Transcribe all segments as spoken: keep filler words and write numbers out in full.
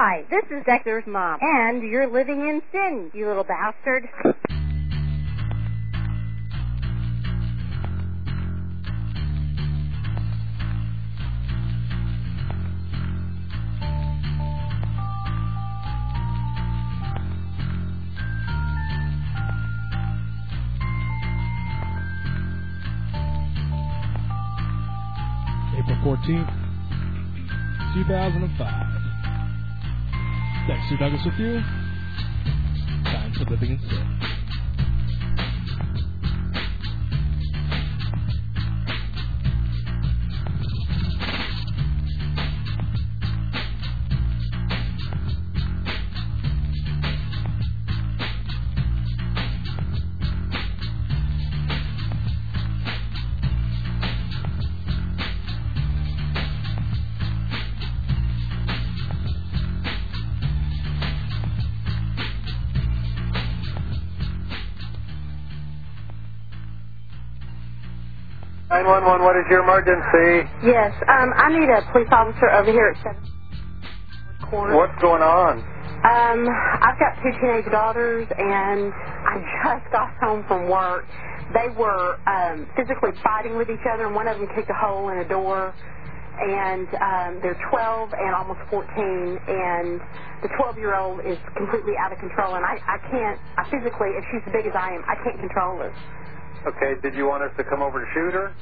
Hi, this is Dexter's mom, and you're living in sin, you little bastard. April fourteenth, two thousand five. Dexter Douglas with you. Time for Living in Sin. nine one one, what is your emergency? Yes, um, I need a police officer over here at seven Court. What's going on? Um, I've got two teenage daughters, and I just got home from work. They were um, physically fighting with each other, and one of them kicked a hole in a door. And um, they're twelve and almost fourteen, and the twelve-year-old is completely out of control. And I, I can't, I physically, if she's as big as I am, I can't control her. Okay, did you want us to come over to shoot her?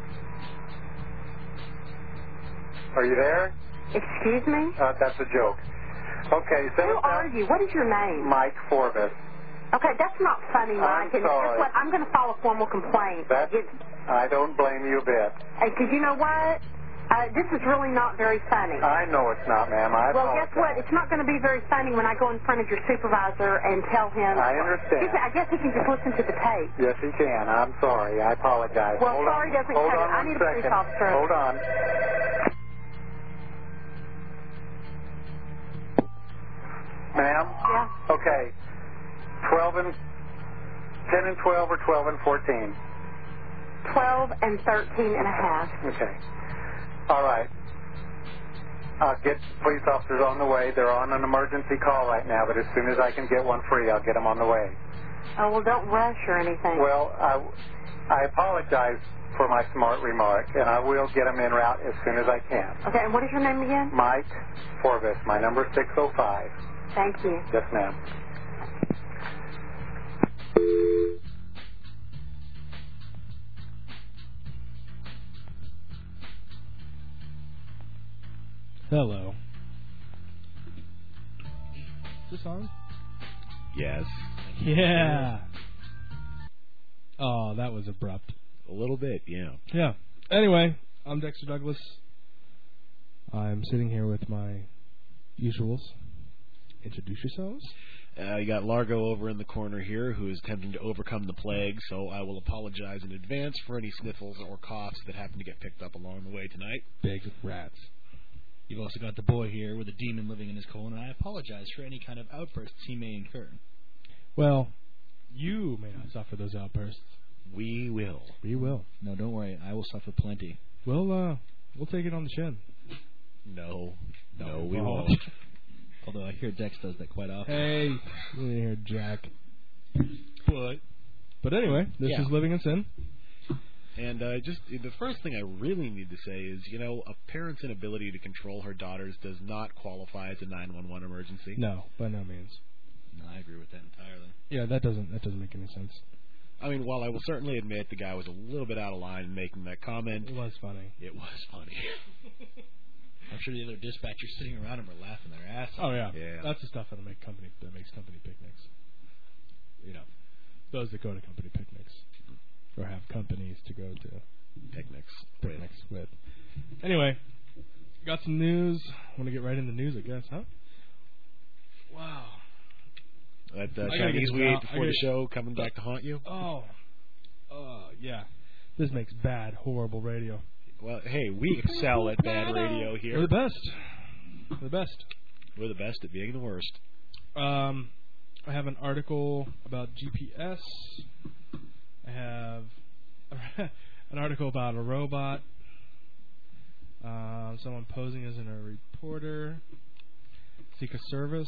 Are you there? Excuse me? Uh, that's a joke. Okay, so... Who are you? What is your name? Mike Forbes. Okay, that's not funny, Mike. I'm And sorry. guess what? I'm going to file a formal complaint. That's... I don't blame you a bit. Because you know what? Uh, this is really not very funny. I know it's not, ma'am. I Well, apologize. guess what? It's not going to be very funny when I go in front of your supervisor and tell him. I understand. He can- I guess he can just listen to the tape. Yes, he can. I'm sorry. I apologize. Well, Hold sorry on. doesn't Hold cut on it. I one need a police second. officer. Hold on. Ma'am? Yeah. Okay. twelve and... ten and twelve or twelve and fourteen? twelve and thirteen and a half. Okay. All right. I'll get police officers on the way. They're on an emergency call right now, but as soon as I can get one free, I'll get them on the way. Oh, well, don't rush or anything. Well, I, I apologize for my smart remark, and I will get them en route as soon as I can. Okay, and what is your name again? Mike Forbes. My number is six oh five. Thank you. Yes, ma'am. Hello. Is this on? Yes. Yeah. Oh, that was abrupt. A little bit, yeah. Yeah. Anyway, I'm Dexter Douglas. I'm sitting here with my usuals. Introduce yourselves. Uh, you got Largo over in the corner here who is attempting to overcome the plague, so I will apologize in advance for any sniffles or coughs that happen to get picked up along the way tonight. Big rats. You've also got the boy here with a demon living in his colon, and I apologize for any kind of outbursts he may incur. Well, you may not suffer those outbursts. We will. We will. No, don't worry. I will suffer plenty. We'll, uh, we'll take it on the chin. No. No, No, we we won't. won't. Although I hear Dex does that quite often. Hey, you didn't hear Jack. But, but anyway, this Yeah. is Living in Sin. And uh, just the first thing I really need to say is, you know, a parent's inability to control her daughters does not qualify as a nine one one emergency. No, by no means. No, I agree with that entirely. Yeah, that doesn't that doesn't make any sense. I mean, while I will certainly admit the guy was a little bit out of line in making that comment, It was funny. it was funny. I'm sure the other dispatchers sitting around him are laughing their ass off. Oh yeah, Yeah. that's the stuff that make company that makes company picnics. You know, those that go to company picnics or have companies to go to Picnics. picnics with. Anyway, got some news. Want to get right into news, I guess, huh? Wow. That uh, I gotta Chinese get we this ate out. before I the gotta- show coming back to haunt you? Oh, uh, yeah. This makes bad, horrible radio. Well, hey, we excel at bad radio here. We're the best. We're the best. We're the best at being the worst. Um, I have an article about G P S. I have an article about a robot. Uh, someone posing as a reporter. Secret Service,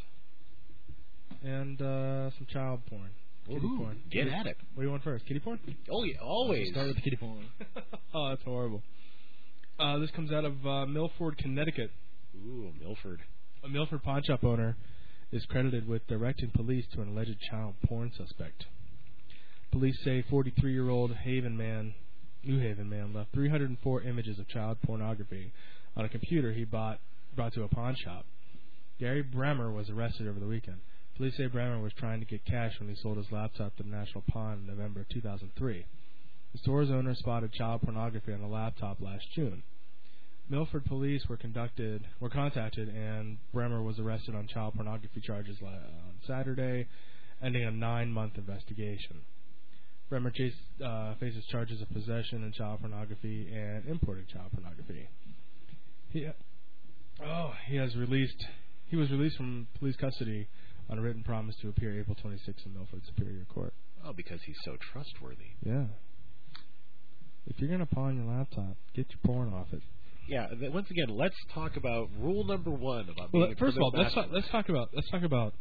and uh, some child porn. Kitty Ooh, porn. Get Kitty, at it. What do you want first? Kitty porn? Oh, yeah, always. Start with the kitty porn. Oh, that's horrible. Uh, this comes out of uh, Milford, Connecticut. Ooh, Milford. A Milford pawn shop owner is credited with directing police to an alleged child porn suspect. Police say forty-three-year-old Haven man, New Haven man left three hundred four images of child pornography on a computer he bought brought to a pawn shop. Gary Bremer was arrested over the weekend. Police say Bremer was trying to get cash when he sold his laptop to National Pawn in November two thousand three. The store's owner spotted child pornography on the laptop last June. Milford police were conducted were contacted, and Bremer was arrested on child pornography charges on Saturday, ending a nine-month investigation. Bremer chase, uh, faces charges of possession and child pornography and importing child pornography. He, oh, he has released. He was released from police custody on a written promise to appear April twenty-sixth in Milford Superior Court. Oh, because he's so trustworthy. Yeah. If you're gonna pawn your laptop, get your porn off it. Yeah. Th- once again, let's talk about rule number one about being Well, a first of all, criminal let's talk, mastermind. let's talk about let's talk about.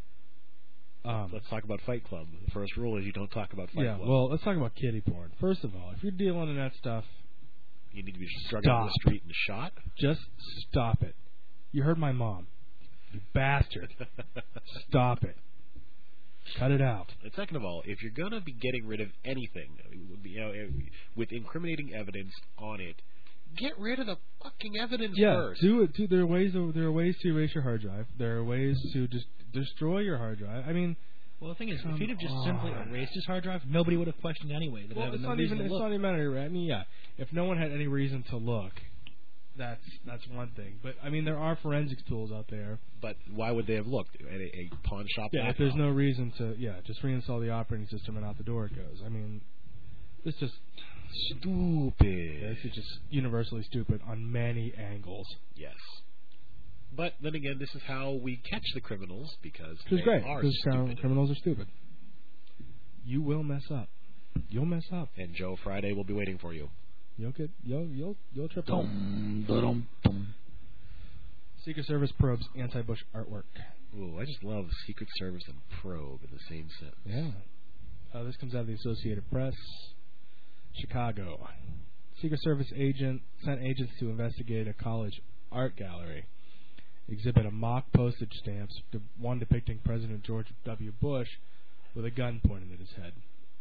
Um, Let's talk about Fight Club. The first rule is you don't talk about Fight yeah. Club. Well, let's talk about kiddie porn. First of all, if you're dealing in that stuff, you need to be struggling on the Stop. street and shot. just stop it. You heard my mom. You bastard. Stop it. Cut it out. And second of all, if you're going to be getting rid of anything, you know, with incriminating evidence on it, get rid of the fucking evidence Yeah, first. do it. Do, there are ways. To, there are ways to erase your hard drive. There are ways to just destroy your hard drive. I mean, Well, the thing is, Come if he'd have just on. simply erased his hard drive, nobody would have questioned anyway. They'd well, have it's no not reason even. to It's look. not even matter. I mean, yeah. If no one had any reason to look, that's that's one thing. But I mean, there are forensics tools out there. But why would they have looked at a, a pawn shop? Yeah, if laptop? there's no reason to, yeah, just reinstall the operating system and out the door it goes. I mean, it's just Stupid. this is just universally stupid on many angles. Yes. But then again, this is how we catch the criminals because Which they is great are because stupid. criminals are stupid. You will mess up. You'll mess up. And Joe Friday will be waiting for you. You'll get you'll you'll you'll trip up. Dum, da-dum, dum. Secret Service probes anti-Bush artwork. Ooh, I just love Secret Service and probe in the same sentence. Yeah. Uh, this comes out of the Associated Press. Chicago. Secret Service agent sent agents to investigate a college art gallery. Exhibit a mock postage stamps, de- one depicting President George W. Bush with a gun pointed at his head.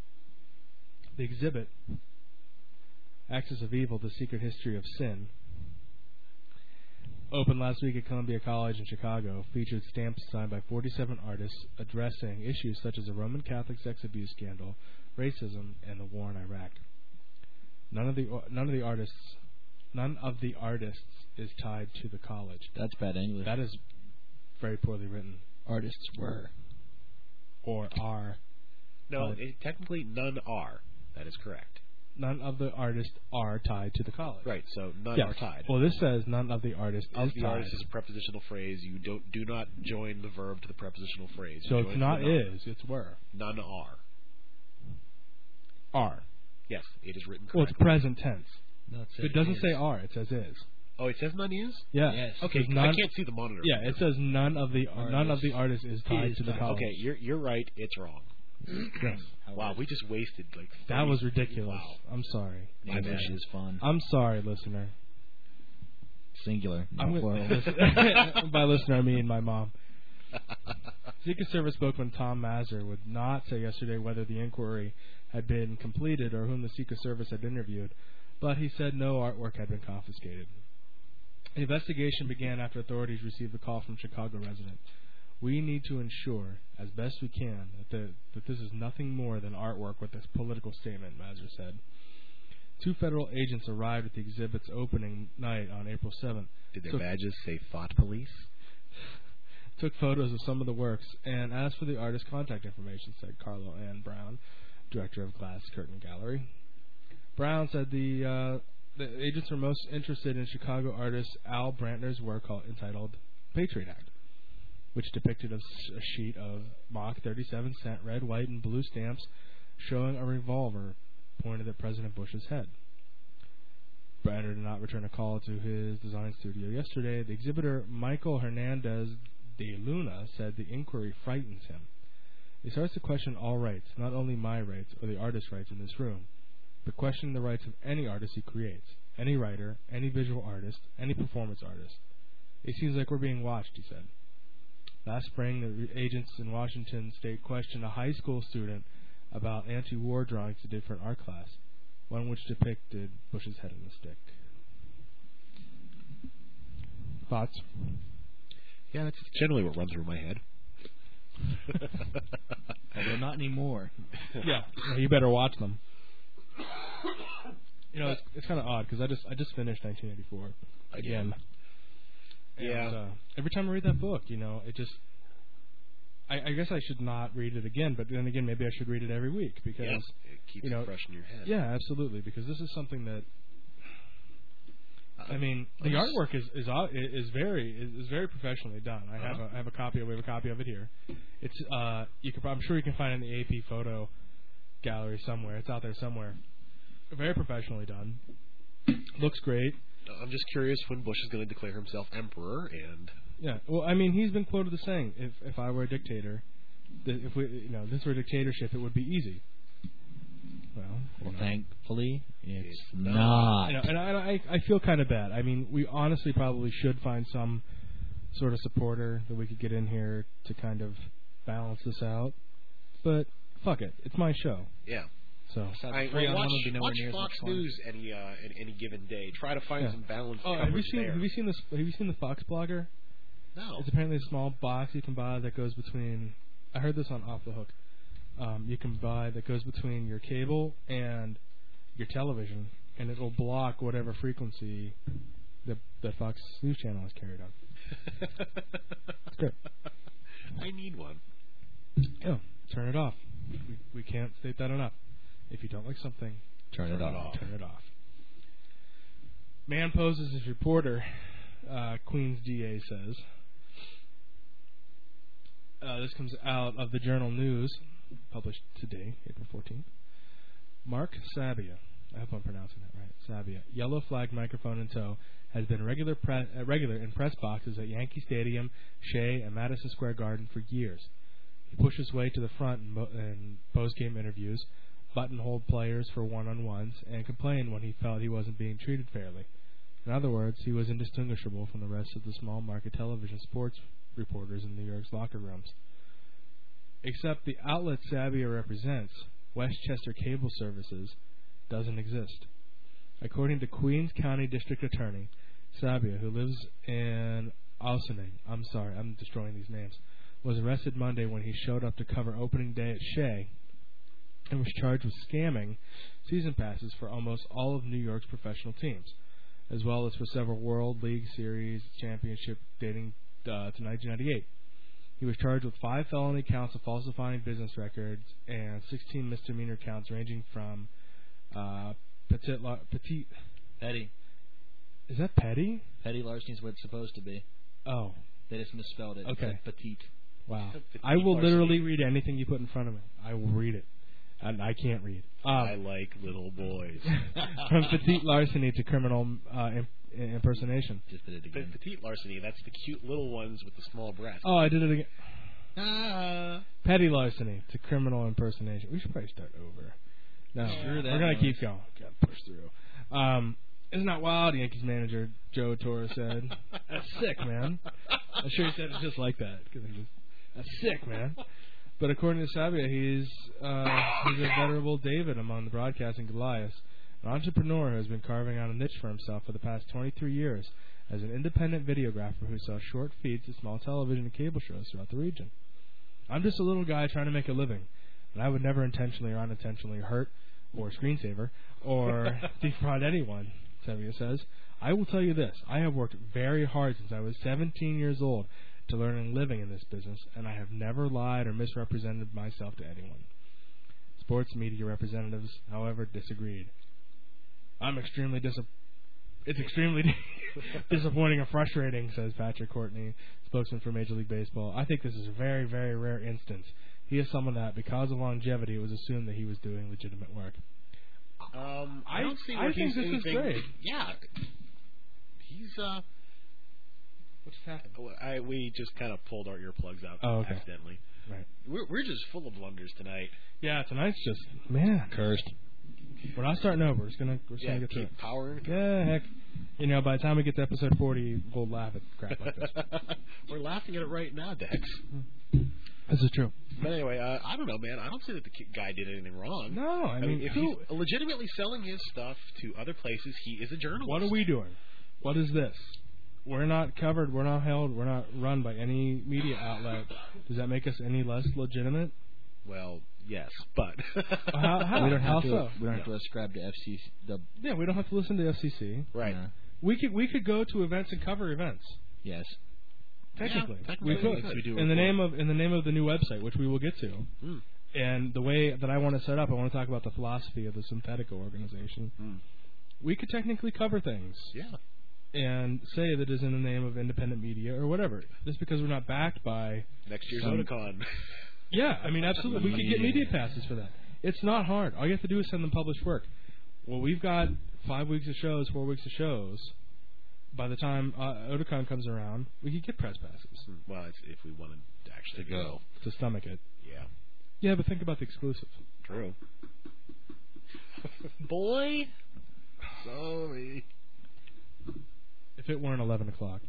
The exhibit, Axis of Evil, The Secret History of Sin, opened last week at Columbia College in Chicago, featured stamps signed by forty-seven artists addressing issues such as the Roman Catholic sex abuse scandal, racism, and the war in Iraq. None of the none of the artists none of the artists is tied to the college. That's bad English. That is very poorly written. Artists were. Or are. No, But- it, technically none are. That is correct. None of the artists are tied to the college. Right, so none Yes. are tied. Well, this says none of the artists Of is the tied. artist is a prepositional phrase. You don't do not join the verb to the prepositional phrase. You So join it's the not noun. is, it's were. None are. Are. Yes, it is written Well, it's correctly. present tense. No, it says It doesn't is. say are, it says is. Oh, it says none is? Yeah. Yes. Okay, It says I none, can't see the monitor. yeah, it says none of the none of the artists is tied Is to the tied. college. Okay, you're you're right. It's wrong. Yes. Wow, we just wasted like. That thirty was ridiculous. Wow. I'm sorry. My English bad. is fun. I'm sorry, listener. Singular, not I'm plural. gonna, by listener, I mean my mom. Secret Service spokesman Tom Mazur would not say yesterday whether the inquiry had been completed or whom the Secret Service had interviewed, but he said no artwork had been confiscated. The investigation began after authorities received a call from Chicago resident. We need to ensure, as best we can, that, the, that this is nothing more than artwork with this political statement, Mazur said. Two federal agents arrived at the exhibit's opening night on April seventh. Did their took, badges say thought police? took photos of some of the works and asked for the artist's contact information, said Carlo Ann Brown, director of Glass Curtain Gallery. Brown said the uh, the agents were most interested in Chicago artist Al Brantner's work called, entitled Patriot Act, which depicted a, s- a sheet of mock thirty-seven cent red, white, and blue stamps showing a revolver pointed at President Bush's head. Brander did not return a call to his design studio yesterday. The exhibitor, Michael Hernandez de Luna, said the inquiry frightens him. He starts to question all rights, not only my rights or the artist's rights in this room, but questioning the rights of any artist he creates, any writer, any visual artist, any performance artist. It seems like we're being watched, he said. Last spring, the agents in Washington state questioned a high school student about anti-war drawings he did for an art class, one which depicted Bush's head on a stick. Thoughts? Yeah, that's generally what runs through my head. Although not anymore. Yeah, well, you better watch them. You know, it's, it's kind of odd because I just I just finished nineteen eighty-four again. And, Yeah. Uh, every time I read that book, you know, it just. I, I guess I should not read it again, but then again, maybe I should read it every week because yeah, it keeps you know, it fresh in your head. Yeah, absolutely, because this is something that. Uh, I mean, the artwork is is is very is, is very professionally done. I have Uh-huh. a I have a copy. We have a copy of it here. It's uh you can I'm sure you can find it in the A P photo gallery somewhere. It's out there somewhere. Very professionally done. Looks great. I'm just curious when Bush is going to declare himself emperor, and Yeah. Well, I mean, he's been quoted as saying, "If if I were a dictator, that if we you know this were a dictatorship, it would be easy." Well, Well, you know. thankfully, it's, It's not. You know, and I, I I feel kind of bad. I mean, we honestly probably should find some sort of supporter that we could get in here to kind of balance this out. But fuck it, it's my show. yeah. So Besides, I, three well, on watch one would be nowhere watch near as Fox much fun. News any uh, any, any given day. Try to find Yeah. some balanced Oh, coverage have you seen there. have you seen this? Have you seen the Fox Blogger? No. It's apparently a small box you can buy that goes between. I heard this on Off the Hook. Um, you can buy that goes between your cable and your television, and it will block whatever frequency the the Fox News channel is carried on. It's good. I need one. Yeah, turn it off. We we can't state that enough. If you don't like something, Turn, Turn it it off. off. turn it off. Man poses as reporter, uh, Queens D A says. Uh, this comes out of the Journal News, published today, April fourteenth. Mark Sabia, I hope I'm pronouncing that right, Sabia, yellow flag microphone in tow, has been regular pre- uh, regular in press boxes at Yankee Stadium, Shea, and Madison Square Garden for years. He pushed his way to the front in, mo- in post-game interviews, buttonholed players for one-on-ones, and complained when he felt he wasn't being treated fairly. In other words, he was indistinguishable from the rest of the small-market television sports reporters in New York's locker rooms. Except the outlet Sabia represents, Westchester Cable Services, doesn't exist. According to Queens County District Attorney Sabia, who lives in Austining, I'm sorry, I'm destroying these names, was arrested Monday when he showed up to cover opening day at Shea and was charged with scamming season passes for almost all of New York's professional teams, as well as for several World League Series championship dating uh, to nineteen ninety-eight. He was charged with five felony counts of falsifying business records and sixteen misdemeanor counts ranging from uh, petit, la- petit. Petty. Is that petty? Petty larceny is what it's supposed to be. Oh, They just misspelled it. Okay. It said petite. wow. Petit I will larceny. literally read anything you put in front of me. I will read it. And I can't read. Um, I like little boys. from petite larceny to criminal uh, imp- impersonation. Just did it But again. petite larceny, that's the cute little ones with the small breasts. Oh, I did it again. Ah. Petty larceny to criminal impersonation. We should probably start over. No, Screw that we're gonna noise. keep going. Gotta push through. Um, isn't that wild? Yankees manager Joe Torre said. That's sick, man. I'm sure he said it just like that. 'Cause he was, that's sick, man. But according to Sabia, he's uh, he's a venerable David among the broadcasting Goliaths, an entrepreneur who has been carving out a niche for himself for the past twenty-three years as an independent videographer who sells short feeds to small television and cable shows throughout the region. I'm just a little guy trying to make a living, and I would never intentionally or unintentionally hurt or screensaver or defraud anyone, Sabia says. I will tell you this. I have worked very hard since I was seventeen years old to learn and living in this business, and I have never lied or misrepresented myself to anyone. Sports media representatives, however, disagreed. I'm extremely disappointed. It's extremely disappointing and frustrating, says Patrick Courtney, spokesman for Major League Baseball. I think this is a very, very rare instance. He is someone that, because of longevity, it was assumed that he was doing legitimate work. Um, I, I- don't see I where think he's this is anything. great. Yeah, he's. Uh, What's happening? I we just kind of pulled our earplugs out Oh, okay. accidentally. Right. We're we're just full of blunders tonight. Yeah, tonight's just man Cursed. We're not starting over. We're just gonna we're just Yeah, gonna get through keep it. powering. Yeah, heck. You know, by the time we get to episode forty, we'll laugh at crap like this. We're laughing at it right now, Dex. This is true. But anyway, uh, I don't know, man. I don't see that the ki- guy did anything wrong. No, I, I mean, mean, if who, he's legitimately selling his stuff to other places, he is a journalist. what are we doing? What is this? We're not covered. We're not held. We're not run by any media outlet. Does that make us any less legitimate? Well, yes, but How, how? We don't how have to. so? We don't have to ascribe to F C C. The Yeah, we don't have to listen to F C C. right. uh, We could we could go to events and cover events. yes. Technically, Yeah, technically we we could. could. We do in the report. name of in the name of the new website, which we will get to. Mm. And the way that I want to set up, I want to talk about the philosophy of the Synthetico organization. Mm. We could technically cover things Yeah. and say that is in the name of independent media or whatever. Just because we're not backed by. Next year's Some- Otakon. Yeah, I mean, absolutely. We could get Yeah. media passes for that. It's not hard. All you have to do is send them published work. Well, we've got five weeks of shows, four weeks of shows. By the time uh, Otakon comes around, we could get press passes Well, it's if we wanted to actually go. to stomach it. Yeah. Yeah, but think about the exclusive. True. Boy. Sorry. If it weren't eleven o'clock.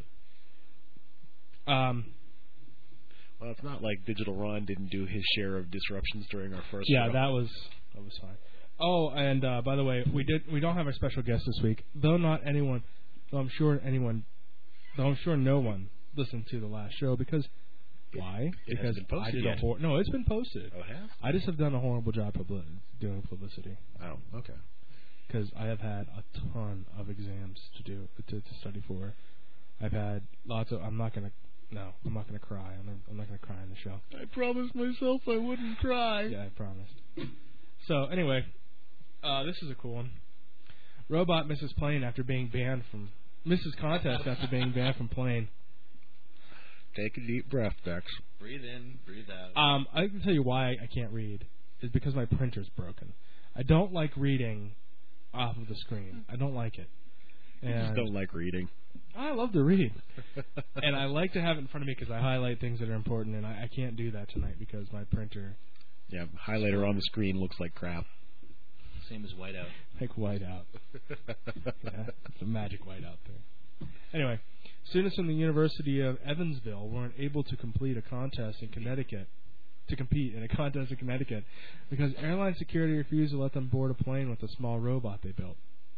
Um. Well, it's not like Digital Ron didn't do his share of disruptions during our first Yeah, show. that was that was fine. Oh, and uh, by the way, we did we don't have our special guest this week, though not anyone, though I'm sure anyone, though I'm sure no one listened to the last show because why? It because hasn't been I posted did a yet. hor- no, it's been posted. Oh, have? I just have done a horrible job publi- doing publicity Oh, okay. because I have had a ton of exams to do to, to study for. I've had lots of. I'm not gonna. No, I'm not gonna cry. I'm not, I'm not gonna cry on the show. I promised myself I wouldn't cry. Yeah, I promised. So anyway, uh, this is a cool one. Robot misses plane after being banned from misses contest after being banned from plane. Take a deep breath, Dex. Breathe in, breathe out. Um, I can tell you why I can't read. Is because my printer's broken. I don't like reading off of the screen. I don't like it. I just And don't like reading. I love to read, and I like to have it in front of me because I highlight things that are important, and I, I can't do that tonight because my printer, Yeah, highlighter on the screen looks like crap. Same as whiteout. like white out. Yeah, it's a magic white out there. Anyway, students from the University of Evansville weren't able to complete a contest in Connecticut, to compete in a contest in Connecticut, because airline security refused to let them board a plane with a small robot they built.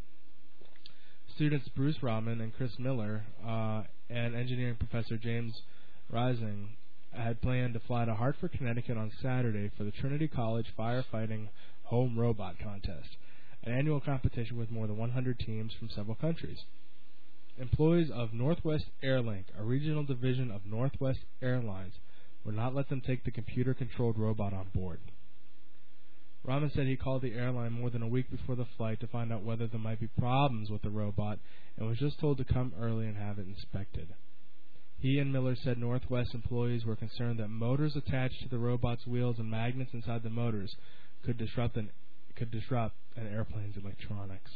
Students Bruce Rahman and Chris Miller uh, and engineering professor James Rising had planned to fly to Hartford, Connecticut on Saturday for the Trinity College Firefighting Home Robot Contest, an annual competition with more than one hundred teams from several countries. Employees of Northwest Airlink, a regional division of Northwest Airlines, would not let them take the computer-controlled robot on board. Rahman said he called the airline more than a week before the flight to find out whether there might be problems with the robot and was just told to come early and have it inspected. He and Miller said Northwest employees were concerned that motors attached to the robot's wheels and magnets inside the motors could disrupt an could disrupt an airplane's electronics.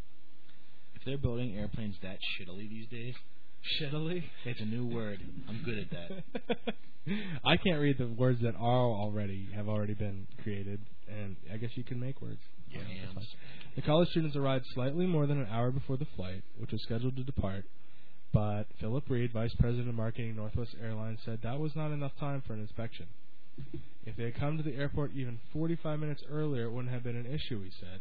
If they're building airplanes that shittily these days, Shittily? it's a new word. I'm good at that. I can't read the words that are already have already been created, and I guess you can make words. Yeah. The college students arrived slightly more than an hour before the flight, which was scheduled to depart, but Philip Reed, Vice President of Marketing, Northwest Airlines, said that was not enough time for an inspection. If they had come to the airport even forty-five minutes earlier, it wouldn't have been an issue, he said.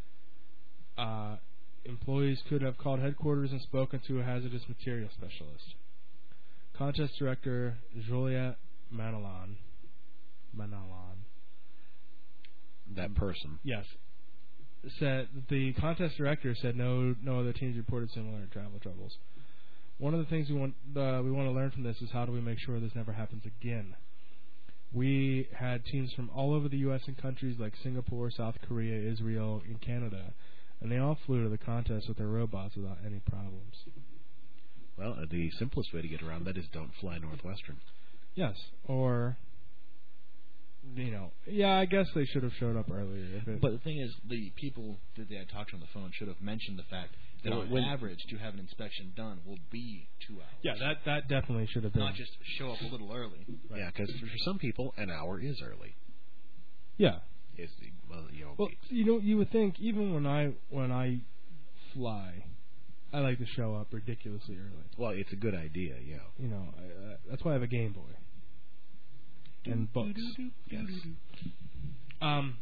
Uh, employees could have called headquarters and spoken to a hazardous material specialist. Contest director Julia Manalon, Manalon, That person. yes, said the contest director said no, no other teams reported similar travel troubles. One of the things we want uh, we want to learn from this is how do we make sure this never happens again. We had teams from all over the U S and countries like Singapore, South Korea, Israel, and Canada, and they all flew to the contest with their robots without any problems. Well, uh, the simplest way to get around that is don't fly Northwestern. Yes, or you know, yeah, I guess they should have showed up earlier. If it, But the thing is, the people that they had talked to on the phone should have mentioned the fact that Well, on when- average, to have an inspection done will be two hours. yeah, that that definitely should have been. Not just show up a little early. Right. Yeah, because for some people, an hour is early. Yeah. Is the well, you know. Well, you know, you would think even when I when I fly, I like to show up ridiculously early. Well, it's a good idea, yeah. You know, I, uh, that's why I have a Game Boy and books. Yes. Um,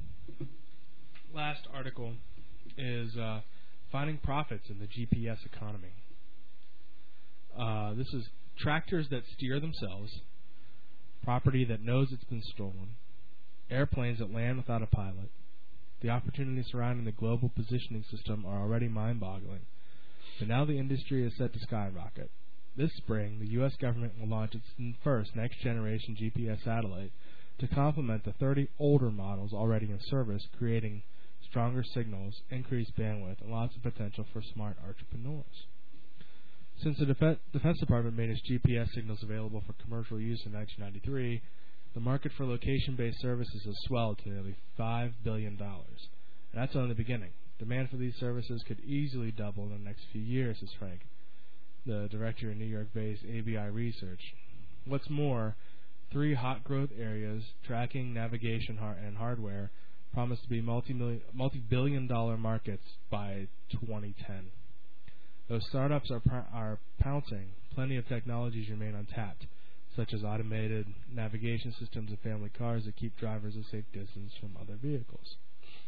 last article is uh, finding profits in the G P S economy. Uh, this is tractors that steer themselves, property that knows it's been stolen, airplanes that land without a pilot. The opportunities surrounding the global positioning system are already mind-boggling, but now the industry is set to skyrocket. This spring, the U S government will launch its first next-generation G P S satellite to complement the thirty older models already in service, creating stronger signals, increased bandwidth, and lots of potential for smart entrepreneurs. Since the Def- Defense Department made its G P S signals available for commercial use in nineteen ninety-three, the market for location-based services has swelled to nearly five billion dollars. And that's only the beginning. Demand for these services could easily double in the next few years, says Frank, the director of New York-based A B I Research. What's more, three hot growth areas, tracking, navigation, har- and hardware, promise to be multi-million, multi-billion dollar markets by twenty ten. Though startups are, pr- are pouncing, plenty of technologies remain untapped, such as automated navigation systems and family cars that keep drivers a safe distance from other vehicles.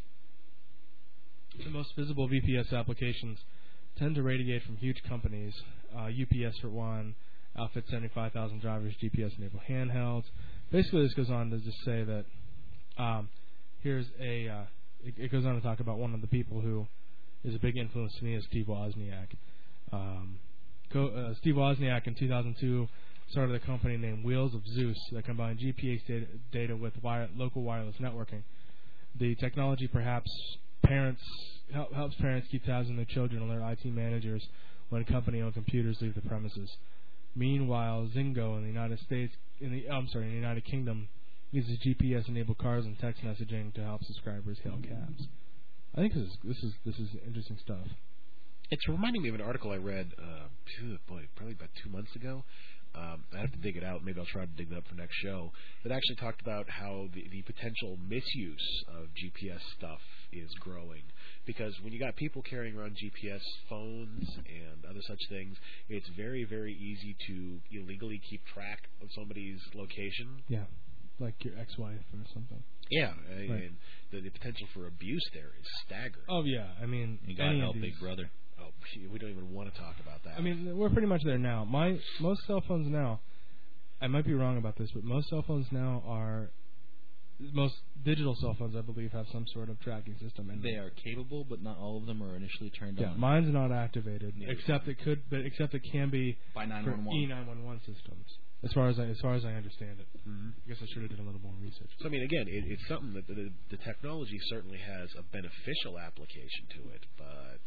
The most visible V P S applications tend to radiate from huge companies. Uh, U P S, for one, outfits seventy-five thousand drivers G P S-enabled handhelds. Basically, this goes on to just say that um, here's a. Uh, it, it goes on to talk about one of the people who is a big influence to me is Steve Wozniak. Um, co- uh, Steve Wozniak in two thousand two started a company named Wheels of Zeus that combined G P S data, data with wire, local wireless networking. The technology perhaps parents help, helps parents keep tabs on their children and their I T managers when company-owned computers leave the premises. Meanwhile, Zingo in the United States, in the I'm sorry, in the United Kingdom, uses G P S-enabled cars and text messaging to help subscribers hail cabs. I think this is this is this is interesting stuff. It's reminding me of an article I read, uh, phew, boy, probably about two months ago. Um, I have to dig it out. Maybe I'll try to dig it up for next show. That actually talked about how the, the potential misuse of G P S stuff is growing. Because when you got people carrying around G P S phones and other such things, it's very, very easy to illegally keep track of somebody's location. Yeah, like your ex-wife or something. Yeah, Right. and the, the potential for abuse there is staggering. Oh yeah, I mean, You gotta any help of these, Big Brother. Oh, we don't even want to talk about that. I mean, we're pretty much there now. My most cell phones now, I might be wrong about this, but most cell phones now are most digital cell phones, I believe, have some sort of tracking system in them. They are capable, but not all of them are initially turned Yeah, on. mine's not activated, Neither except it could, but except it can be By nine for one one. E nine one one systems. As far as I, as far as I understand it, Mhm. I guess I should have done a little more research. So, I mean, again, it, it's something that the, the technology certainly has a beneficial application to it, but,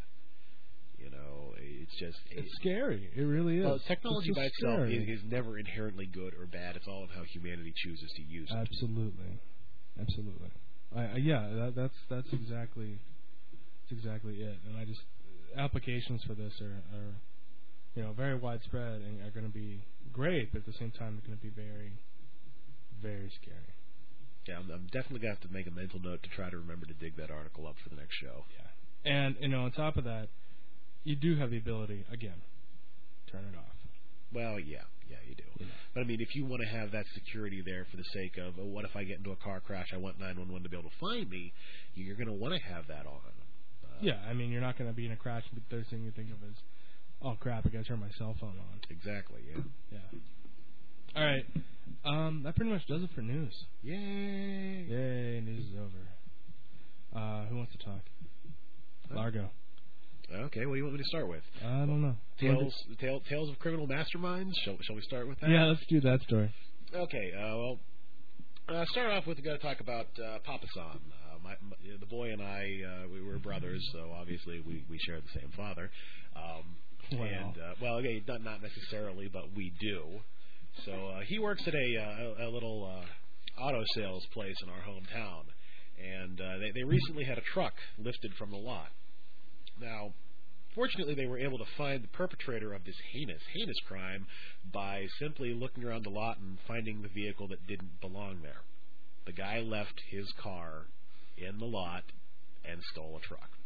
you know, it's just... It's scary. It really is. Well, technology It's by just itself scary. is, is never inherently good or bad. It's all of how humanity chooses to use it. Absolutely, absolutely. I, I, yeah, that, that's that's exactly that's exactly it. And I just applications for this are, are you know very widespread and are going to be great, but at the same time they're going to be very, very scary. Yeah, I'm, I'm definitely going to have to make a mental note to try to remember to dig that article up for the next show. Yeah, and you know on top of that, you do have the ability again, turn it off. Well, yeah, yeah, you do. Yeah. But I mean, if you want to have that security there for the sake of, oh, what if I get into a car crash? I want nine one one to be able to find me. You're going to want to have that on. Uh, Yeah, I mean you're not going to be in a crash, but the first thing you think of is, oh crap, I got to turn my cell phone on. Exactly. Yeah. Yeah. All right. Um, that pretty much does it for news. Yay! Yay, news is over. Uh, who wants to talk? Largo. Okay. What do you want me to start with? I don't know. Tales, tale, tales of criminal masterminds. Shall, shall we start with that? Yeah, let's do that story. Okay. Uh, well, uh, start off with we got to talk about uh, Papa San. Uh, my, my, the boy and I, uh, we were brothers, so obviously we we share the same father. Um, Wow. And uh, well, okay, not not necessarily, but we do. So uh, he works at a, uh, a, a little uh, auto sales place in our hometown, and uh, they, they recently had a truck lifted from the lot. Now, fortunately, they were able to find the perpetrator of this heinous, heinous crime by simply looking around the lot and finding the vehicle that didn't belong there. The guy left his car in the lot and stole a truck.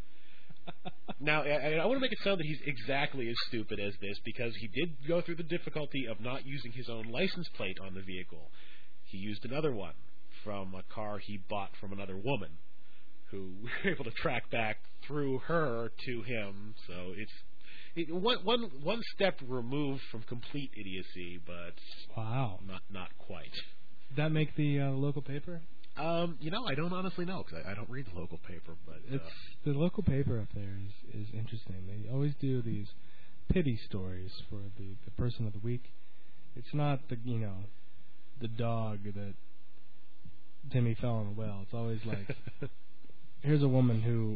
Now, I, I want to make it sound that he's exactly as stupid as this, because he did go through the difficulty of not using his own license plate on the vehicle. He used another one from a car he bought from another woman, who we were able to track back through her to him. So it's it, one, one, one step removed from complete idiocy, but wow, not not quite. Did that make the uh, local paper? Um, you know, I don't honestly know, because I, I don't read the local paper. But uh, it's the local paper up there is, is interesting. They always do these pity stories for the, the person of the week. It's not the you know the dog that Timmy fell in a well. It's always like, here's a woman who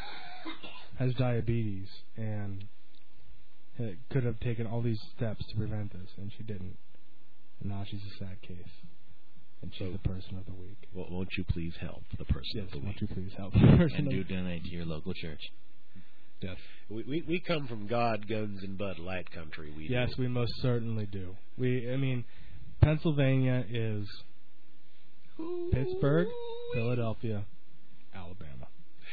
has diabetes and could have taken all these steps to prevent this, and she didn't. And now she's a sad case. And she's so, the person of the week. Well, won't you please help the person yes, of the won't week? you please help the person and of do donate to your local church. Yes. We, we we come from God, guns, and Bud Light country. We yes, do. we most certainly do. We, I mean, Pennsylvania is Pittsburgh, Philadelphia, Alabama.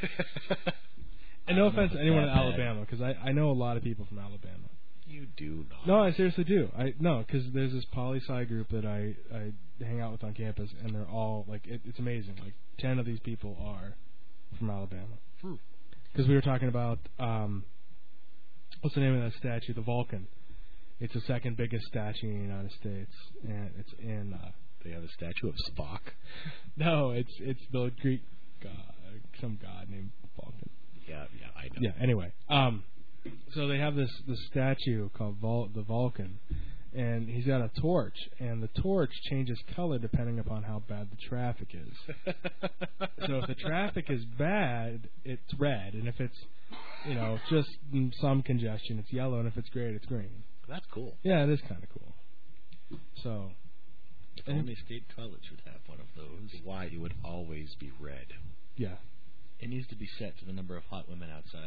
And no offense to anyone in Alabama, because I, I know a lot of people from Alabama. You do not. No, I seriously do. I no, because there's this poli-sci group that I, I hang out with on campus, and they're all, like, it, it's amazing. Like, ten of these people are from Alabama. Because we were talking about, um, what's the name of that statue? The Vulcan. It's the second biggest statue in the United States, and it's in... Uh, they have a statue of Spock? No, it's it's the Greek god, some god named Vulcan. Yeah, yeah, I know. Yeah, anyway. Um, so they have this, this statue called Vul- the Vulcan, and he's got a torch, and the torch changes color depending upon how bad the traffic is. So if the traffic is bad, it's red, and if it's, you know, just some congestion, it's yellow, and if it's great, it's green. That's cool. Yeah, it is kind of cool. So... If only State College would have one of those. Why it would always be red. Yeah. It needs to be set to the number of hot women outside.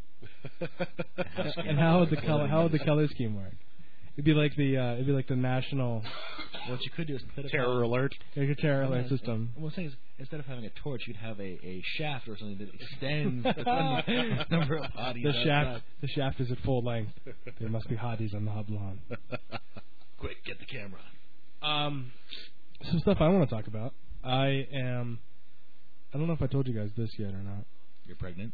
And how would the color how would the color scheme work? It'd be like the uh, it'd be like the national. What you could do is put a terror alert. Like a terror alert system. What I'm saying is, instead of having a torch, you'd have a, a shaft or something that extends the number of hotties. The shaft outside. the shaft is at full length. There must be hotties on the hub lawn. Quick, get the camera. Um, some stuff I want to talk about. I am. I don't know if I told you guys this yet or not. You're pregnant?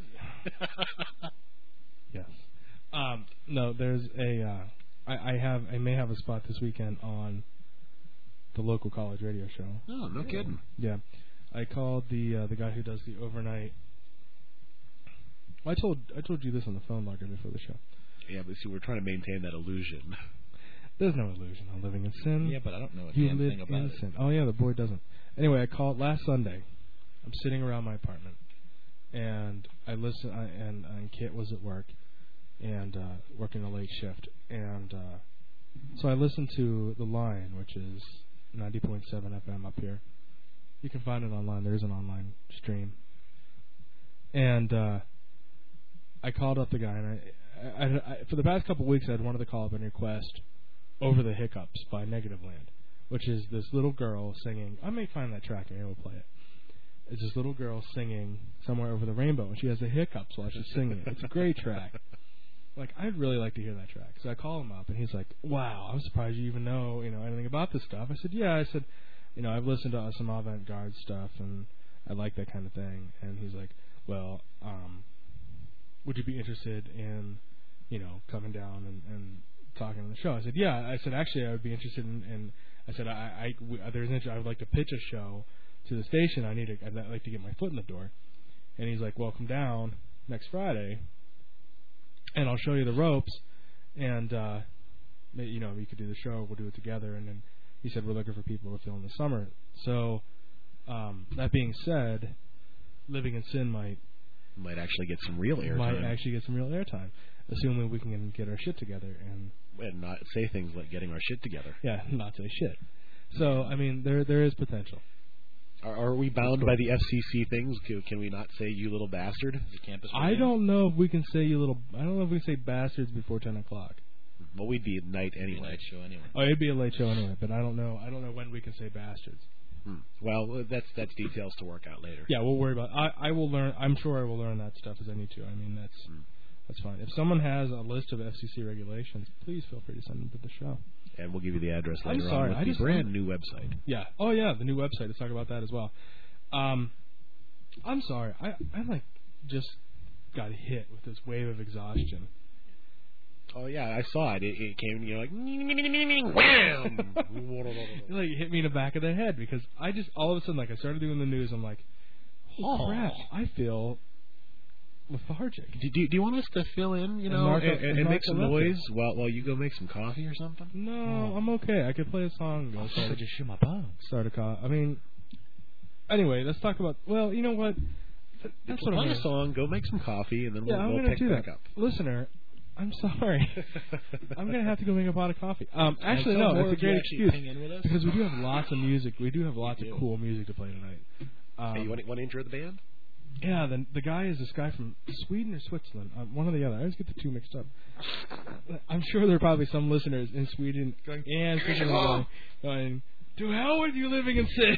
Yes. Um, no, there's a. Uh, I, I have. I may have a spot this weekend on the local college radio show. Oh, no kidding. Yeah, I called the uh, the guy who does the overnight. Well, I told I told you this on the phone logger before the show. Yeah, but see, we're trying to maintain that illusion. There's no illusion on living in sin. Yeah, but I don't know a you damn live thing about in it. sin. Oh yeah, the boy doesn't. Anyway, I called last Sunday. I'm sitting around my apartment, and I listen. I, and, and Kit was at work, and uh, working a late shift, and uh, so I listened to the Line, which is ninety point seven F M up here. You can find it online. There is an online stream, and uh, I called up the guy, and I, I, I for the past couple of weeks, I had wanted to call up and request Over the Hiccups by Negativland, which is this little girl singing. I may find that track and I will play it. It's this little girl singing Somewhere Over the Rainbow, and she has the hiccups while she's singing it. It's a great track. Like, I'd really like to hear that track. So I call him up, and he's like, wow, I'm surprised you even know, you know, anything about this stuff. I said, yeah. I said, you know, I've listened to some avant-garde stuff, and I like that kind of thing. And he's like, well, um, would you be interested in, you know, coming down and, and talking on the show? I said, yeah. I said, actually, I would be interested in, in I said, I, I, w- there's an interest, I would like to pitch a show to the station. I need to, I'd like to get my foot in the door. And he's like, well, come down next Friday, and I'll show you the ropes, and, uh, you know, you could do the show, we'll do it together. And then he said, we're looking for people to fill in the summer. So, um, that being said, Living in Sin might, might actually get some real airtime. Might actually get some real airtime, assuming we can get our shit together and and not say things like getting our shit together. Yeah, not say shit. So I mean, there there is potential. Are, are we bound by the F C C things? Can, can we not say "you little bastard"? The campus I radio? don't know if we can say you little. I don't know if we can say bastards before ten o'clock. Well, we'd be at night It'd be a anyway. night show anyway. Oh, it'd be a late show anyway, but I don't know. I don't know when we can say bastards. Hmm. Well, that's that's details to work out later. Yeah, we'll worry about. I I will learn. I'm sure I will learn that stuff as I need to. I mean, that's Hmm. that's fine. If someone has a list of F C C regulations, please feel free to send them to the show. And we'll give you the address I'm later sorry, on with I the just- brand new website. Yeah. Oh yeah, the new website. Let's talk about that as well. Um, I'm sorry. I I like just got hit with this wave of exhaustion. Oh yeah, I saw it. It, it came, you know, like wham. It like hit me in the back of the head because I just all of a sudden like I started doing the news. I'm like, oh Oh. crap! I feel lethargic. Do, do, do you want us to fill in, you And know, Marco- and, and, and and make Marco some left noise while while you go make some coffee or something? No, I'm okay. I could play a song. And go start, So a, just shoot my bones. start a co- I mean, anyway, let's talk about. Well, you know what? Th- That's what I'm Play gonna. a song, go make some coffee, and then Yeah, we'll, I'm we'll gonna pick do back that. up. Listener, I'm sorry. I'm gonna have to go make a pot of coffee. Um, actually, And so no, more it's a of you great actually excuse ping in with us? because we do have lots of music. We do have lots We of do. cool music to play tonight. Um, Hey, you want to, want to intro the band? Yeah, the the guy is this guy from Sweden or Switzerland, um, one or the other. I always get the two mixed up. I'm sure there are probably some listeners in Sweden going, and Switzerland going, going, to hell with you living in sin.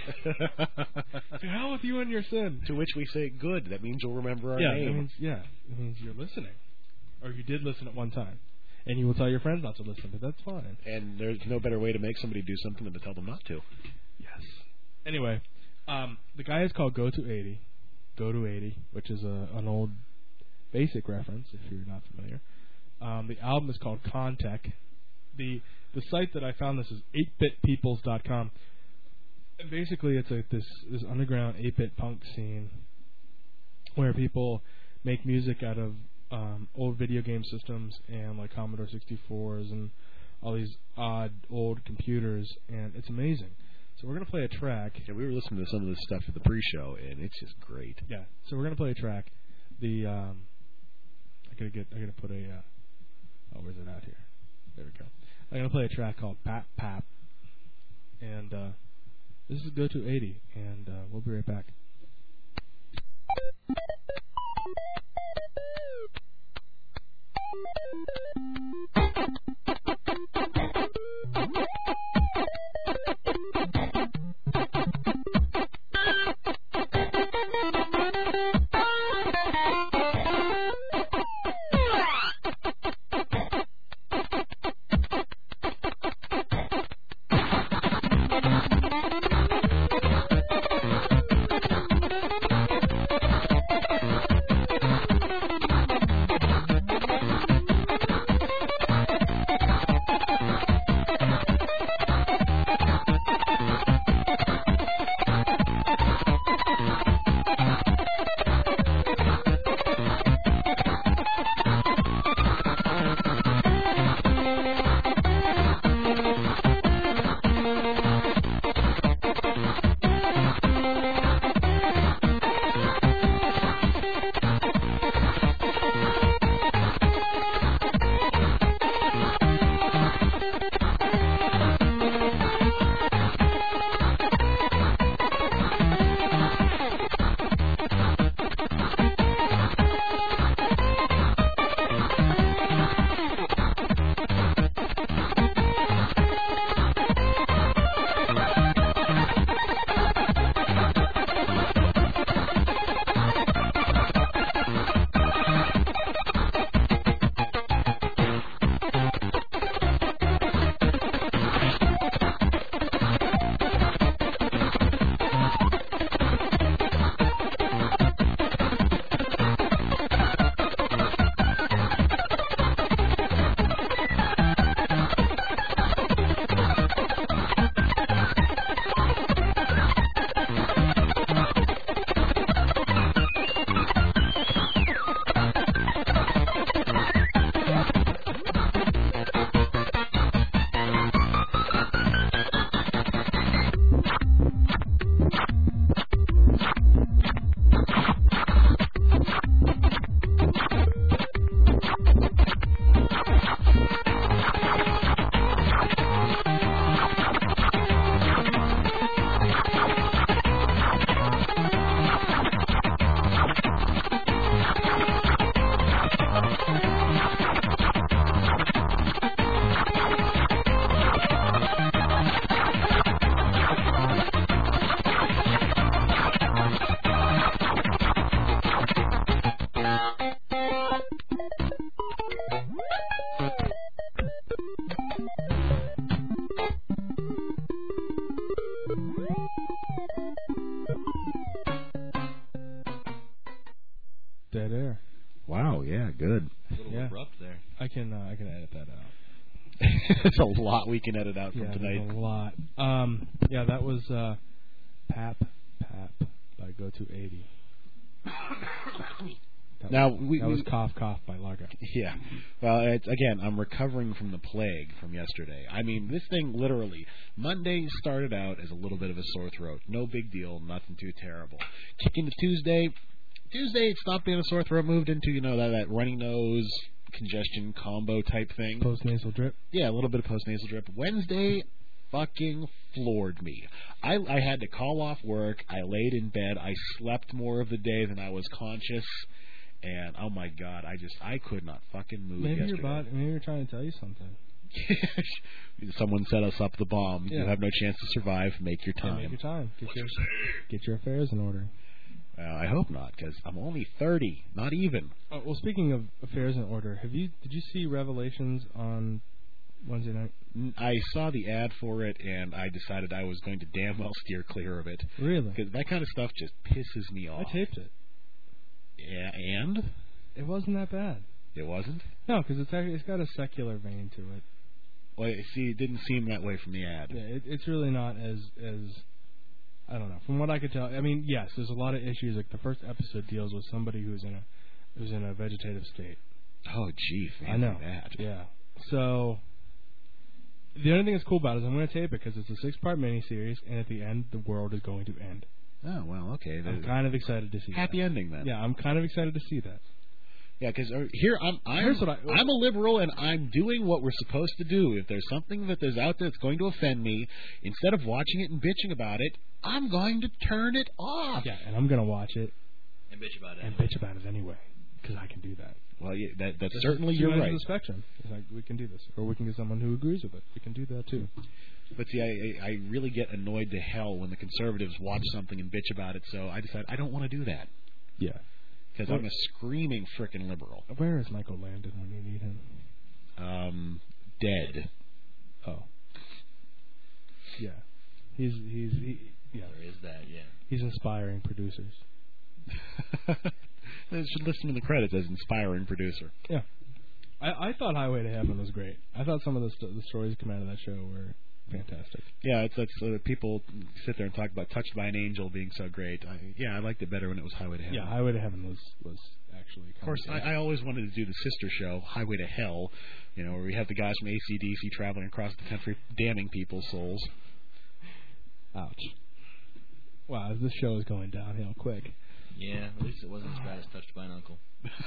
To hell with you and your sin. To which we say, good. That means you'll remember our Yeah, name. it means yeah, it means you're listening, or you did listen at one time, and you will tell your friends not to listen, but that's fine. And there's no better way to make somebody do something than to tell them not to. Yes. Anyway, um, the guy is called Go to eighty. Go to eighty, which is a, an old basic reference if you're not familiar. Um, the album is called Contech. The the site that I found this is eight bit peoples dot com. And basically it's like this this underground eight bit punk scene where people make music out of um, old video game systems and like Commodore sixty-fours and all these odd old computers, and it's amazing. So we're gonna play a track. Yeah, we were listening to some of this stuff for the pre-show, and it's just great. Yeah. So we're gonna play a track. The um, I gotta get. I gotta put a. Uh, oh, where's it at here? There we go. I'm gonna play a track called Pap Pap, and uh, this is Go to eighty, and uh, we'll be right back. It's a lot we can edit out from yeah, tonight. a lot. Um, yeah, that was uh, Pap Pap by Go To eighty. That now was, we, that we, was Cough Cough by Largo. Yeah. Well, it's, again, I'm recovering from the plague from yesterday. I mean, this thing literally, Monday started out as a little bit of a sore throat. No big deal, nothing too terrible. Kicking to Tuesday. Tuesday, it stopped being a sore throat, moved into, you know, that, that runny nose, congestion combo type thing. Post-nasal drip? Yeah, a little bit of post-nasal drip. Wednesday fucking floored me. I, I had to call off work. I laid in bed. I slept more of the day than I was conscious. And, oh, my God, I just, I could not fucking move maybe yesterday. Your body, maybe you're trying to tell you something. Someone set us up the bomb. Yeah. You have no chance to survive. Make your time. Yeah, make your time. Get your, get your affairs in order. Uh, I hope not, because I'm only thirty. Not even. Oh, well, speaking of affairs in order, have you did you see Revelations on Wednesday night? I saw the ad for it, and I decided I was going to damn well steer clear of it. Really? Because that kind of stuff just pisses me off. I taped it. Yeah, and? It wasn't that bad. It wasn't? No, because it's actually, it's got a secular vein to it. Well, see, it didn't seem that way from the ad. Yeah, it, it's really not as as I don't know. From what I could tell, I mean, yes, there's a lot of issues. Like the first episode deals with somebody who's in a who's in a vegetative state. Oh, gee, I know. That. Yeah. So the only thing that's cool about it is I'm going to tape it because it's a six-part miniseries, and at the end, the world is going to end. Oh, well, okay. I'm kind of excited to see happy that. ending, then. Yeah, I'm kind of excited to see that. Yeah, because here I'm I'm, Here's what I, I'm a liberal, and I'm doing what we're supposed to do. If there's something that there's out there that's going to offend me, instead of watching it and bitching about it, I'm going to turn it off. Yeah, and I'm going to watch it. And bitch about it. And anyway. bitch about it anyway, because I can do that. Well, yeah, that, that's This certainly is you're two ends right. of the spectrum. It's like, we can do this. Or we can get someone who agrees with it. We can do that, too. But see, I, I really get annoyed to hell when the conservatives watch something and bitch about it, so I decide I don't want to do that. Yeah. Because I'm a screaming frickin' liberal. Where is Michael Landon when you need him? Um, dead. Oh. Yeah. He's, he's, he, yeah. There is that, yeah. He's inspiring producers. They should listen to the credits as inspiring producer. Yeah. I, I thought Highway to Heaven was great. I thought some of the, st- the stories come out of that show were fantastic. Yeah, it's, it's uh, people sit there and talk about Touched by an Angel being so great. I, yeah, I liked it better when it was Highway to Heaven. Yeah, Highway to Heaven was, was actually kind Of course, of I, I always wanted to do the sister show, Highway to Hell, you know, where we have the guys from A C D C traveling across the country damning people's souls. Ouch. Wow, this show is going downhill quick. Yeah, at least it wasn't as bad as Touched by an Uncle.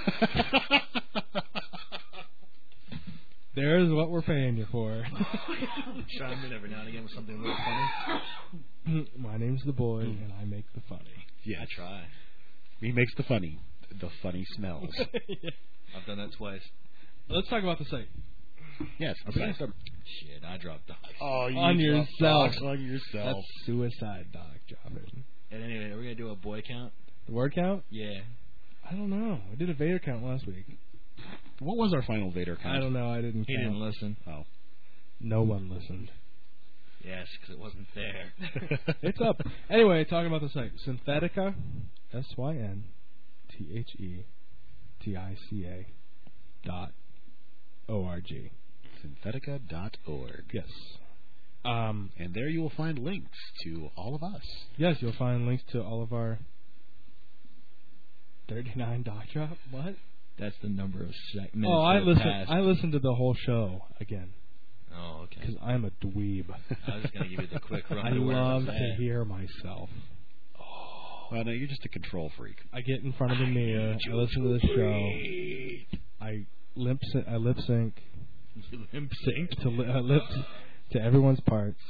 There's what we're paying you for. Chime in every now and again with something a little funny. My name's the boy, mm. and I make the funny. Yeah, I try. He makes the funny. The funny smells. Yeah. I've done that twice. Let's talk about the site. Yes. Okay. Shit, I dropped dogs. Oh, you on yourself. On yourself. That's suicide dog dropping. And anyway, are we gonna do a boy count? The word count? Yeah. I don't know. We did a Vader count last week. What was our final Vader count? I don't know. I didn't. He count. didn't listen. Oh. No one listened. Yes, because it wasn't there. It's up. Anyway, talking about the site. Synthetica, S Y N T H E T I C A dot O R G. Synthetica dot org. Yes. Um, and there you will find links to all of us. Yes, you'll find links to all of our thirty-nine doc drop. What? That's the number of sec- minutes. Oh, I listened. Passed. I listened to the whole show again. Oh, okay. Because I'm a dweeb. I was just gonna give you the quick run. I to love where to hear myself. Oh. Well, no, you're just a control freak. I get in front of the mirror. I listen to the show. I lip sync. I lip sync. Limp sync to li- uh, lip to everyone's parts.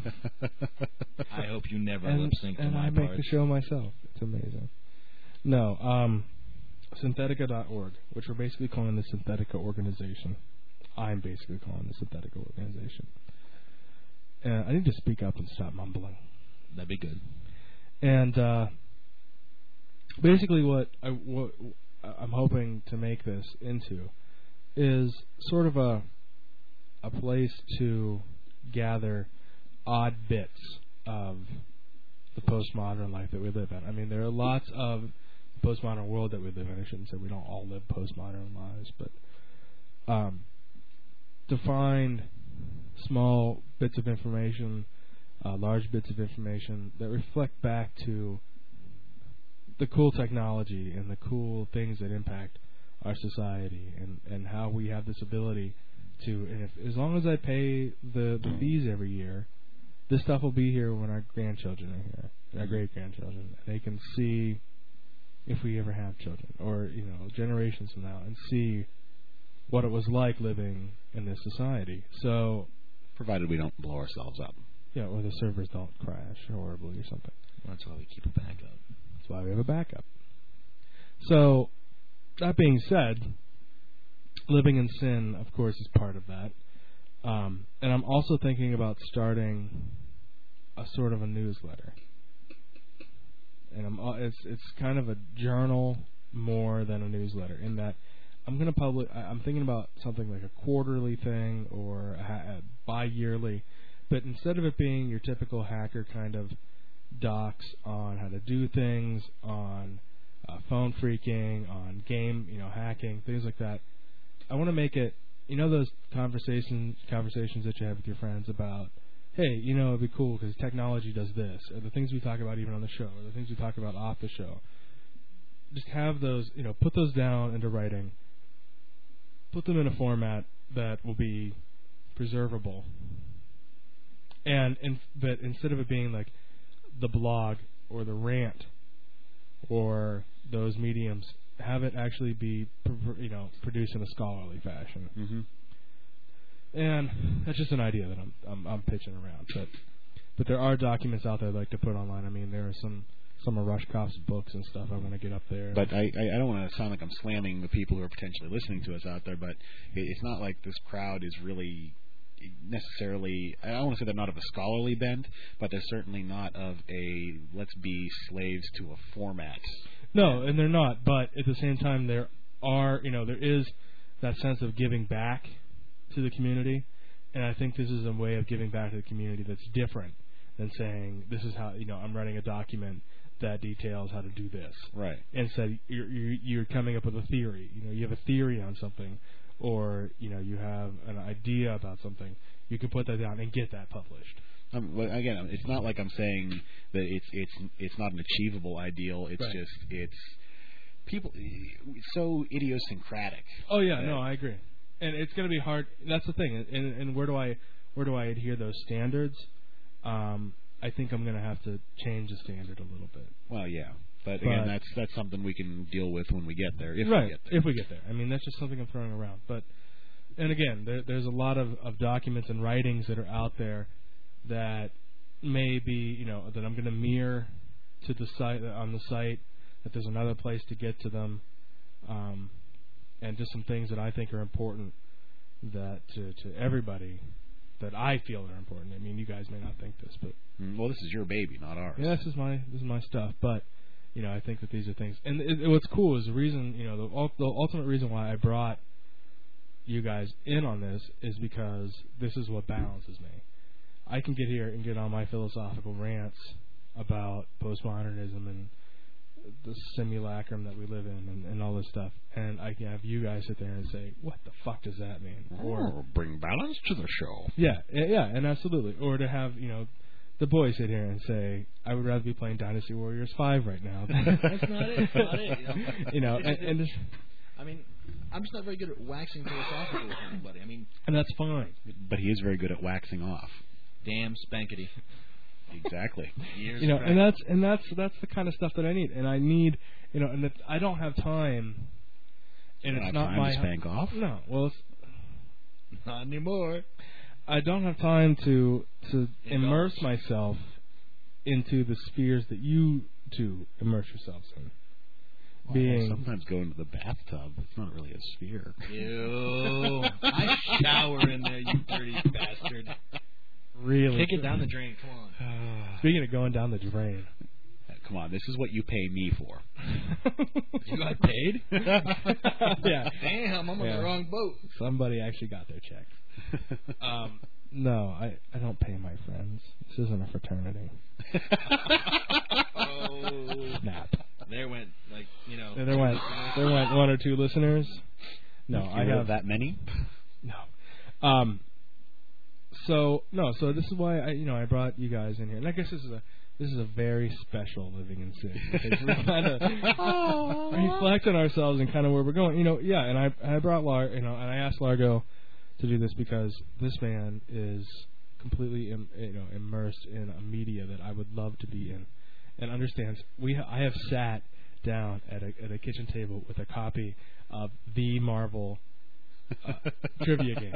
I hope you never and, lip sync to and my I make parts. the show myself. It's amazing. No, um, Synthetica dot org, which we're basically calling the Synthetica organization. I'm basically calling the Synthetica organization. Uh, I need to speak up and stop mumbling. That'd be good. And uh, basically, what, I, what I'm hoping to make this into is sort of a a place to gather odd bits of the postmodern life that we live in. I mean, there are lots of the postmodern world that we live in. I shouldn't say we don't all live postmodern lives, but um, to find small bits of information, uh, large bits of information that reflect back to the cool technology and the cool things that impact our society, and, and how we have this ability to, and if, as long as I pay the, the fees every year, this stuff will be here when our grandchildren are here, our great-grandchildren. They can see, if we ever have children, or, you know, generations from now, and see what it was like living in this society. So, provided we don't blow ourselves up. Yeah, or the servers don't crash horribly or something. Well, that's why we keep a backup. That's why we have a backup. So, that being said, living in sin, of course, is part of that. Um, and I'm also thinking about starting a sort of a newsletter. And I'm, uh, it's it's kind of a journal more than a newsletter, in that I'm going to publish. I'm thinking about something like a quarterly thing or a, a bi-yearly, but instead of it being your typical hacker kind of docs on how to do things, on uh, phone phreaking, on game, you know, hacking, things like that, I want to make it, you know, those conversations conversations that you have with your friends about, hey, you know, it'd be cool because technology does this, or the things we talk about even on the show, or the things we talk about off the show. Just have those, you know, put those down into writing. Put them in a format that will be preservable. And, and but instead of it being like the blog or the rant or those mediums, have it actually be, you know, produced in a scholarly fashion. Mm-hmm. And that's just an idea that I'm, I'm I'm pitching around. But but there are documents out there I'd like to put online. I mean, there are some some of Rushkoff's books and stuff I want to get up there. But I, I don't want to sound like I'm slamming the people who are potentially listening to us out there, but it's not like this crowd is really necessarily, I don't want to say they're not of a scholarly bent, but they're certainly not of a let's be slaves to a format. No, and they're not, but at the same time there are, you know, there is that sense of giving back to the community, and I think this is a way of giving back to the community that's different than saying, this is how, you know, I'm writing a document that details how to do this. Right. Instead, you're, you're, you're coming up with a theory. You know, you have a theory on something, or, you know, you have an idea about something. You can put that down and get that published. Um, well, again, it's not like I'm saying that it's it's it's not an achievable ideal. It's right. just it's people so idiosyncratic. Oh yeah, no, I agree. And it's going to be hard. That's the thing. And, and where do I where do I adhere those standards? Um, I think I'm going to have to change the standard a little bit. Well, yeah, but again, but, that's that's something we can deal with when we get there. If right, we get there. if we get there. I mean, that's just something I'm throwing around. But and again, there, there's a lot of, of documents and writings that are out there that may be, you know, that I'm going to mirror to the site on the site. That there's another place to get to them. Um, and just some things that I think are important that to, to everybody that I feel are important. I mean, you guys may not think this, but well, this is your baby, not ours. Yeah, this is my this is my stuff. But you know, I think that these are things. And it, it, what's cool is the reason, you know, the, the ultimate reason why I brought you guys in on this is because this is what balances me. I can get here and get on my philosophical rants about postmodernism and the simulacrum that we live in and, and all this stuff, and I can have you guys sit there and say, what the fuck does that mean? Or oh, bring balance to the show. Yeah, yeah, and absolutely. Or to have, you know, the boys sit here and say, I would rather be playing Dynasty Warriors five right now. That's not it. That's not it. You know, you know and, and just, I mean, I'm just not very good at waxing philosophical with anybody. I mean, and that's fine. But he is very good at waxing off. Damn spankety. Exactly. Years you know, and that's and that's that's the kind of stuff that I need, and I need, you know, and it, I don't have time. And you it's not not time my to spank off. No, well, it's, not anymore. I don't have time to to Indulge. immerse myself into the spheres that you two immerse yourselves in. Well, Being sometimes go into the bathtub. It's not really a sphere. Ew. I shower in there, you dirty bastard. Really? Kick it down the drain. Come on. Speaking of going down the drain. Come on, this is what you pay me for. You got paid? Yeah. Damn, I'm on yeah. the wrong boat. Somebody actually got their checks. um, no, I, I don't pay my friends. This isn't a fraternity. Oh. Snap. There went, like, you know. There went, there went one or two listeners. No, you I have that many. No. Um. So no, so this is why I, you know, I brought you guys in here, and I guess this is a this is a very special living in sin because we kind of reflect on ourselves and kind of where we're going. You know, yeah, and I I brought Lar, you know, and I asked Largo to do this because this man is completely Im, you know immersed in a media that I would love to be in, and understands. We ha- I have sat down at a at a kitchen table with a copy of the Marvel uh, trivia game.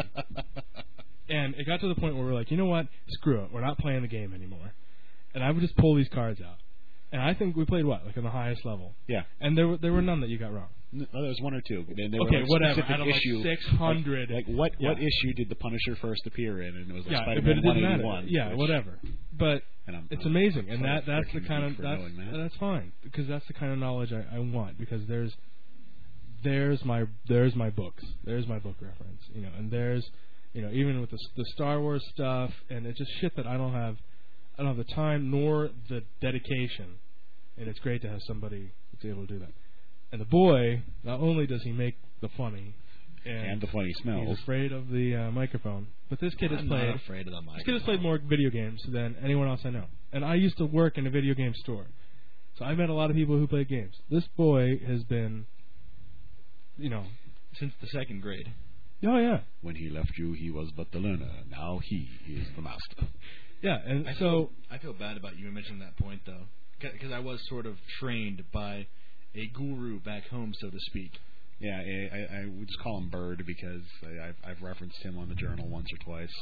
And it got to the point where we're like, you know what? Screw it. We're not playing the game anymore. And I would just pull these cards out. And I think we played what? Like on the highest level. Yeah. And there were there were none that you got wrong. No, there was one or two. And they okay, were like whatever. Out of issue, like six hundred. Like, like what, yeah. what issue did the Punisher first appear in? And it was like yeah, Spider-Man but it didn't one matter. eighty-one. Yeah, which, whatever. But and I'm, it's I'm, amazing. I'm and that that's the kind of that's, that. that's fine. Because that's the kind of knowledge I, I want. Because there's there's my there's my books. There's my book reference. You know, and there's You know, even with the, the Star Wars stuff, and it's just shit that I don't have, I don't have the time nor the dedication, and it's great to have somebody that's able to do that. And the boy, not only does he make the funny, and, and the funny smells, he's afraid of the uh, microphone. But this kid I'm has played. Not afraid of the microphone. This kid has played more video games than anyone else I know. And I used to work in a video game store, so I met a lot of people who played games. This boy has been, you know, since the second grade. Oh, yeah. When he left you, he was but the learner. Now he is the master. Yeah, and I so... Feel, I feel bad about you mentioning that point, though. Because I was sort of trained by a guru back home, so to speak. Yeah, I, I, I would just call him Bird because I, I've, I've referenced him on the journal once or twice.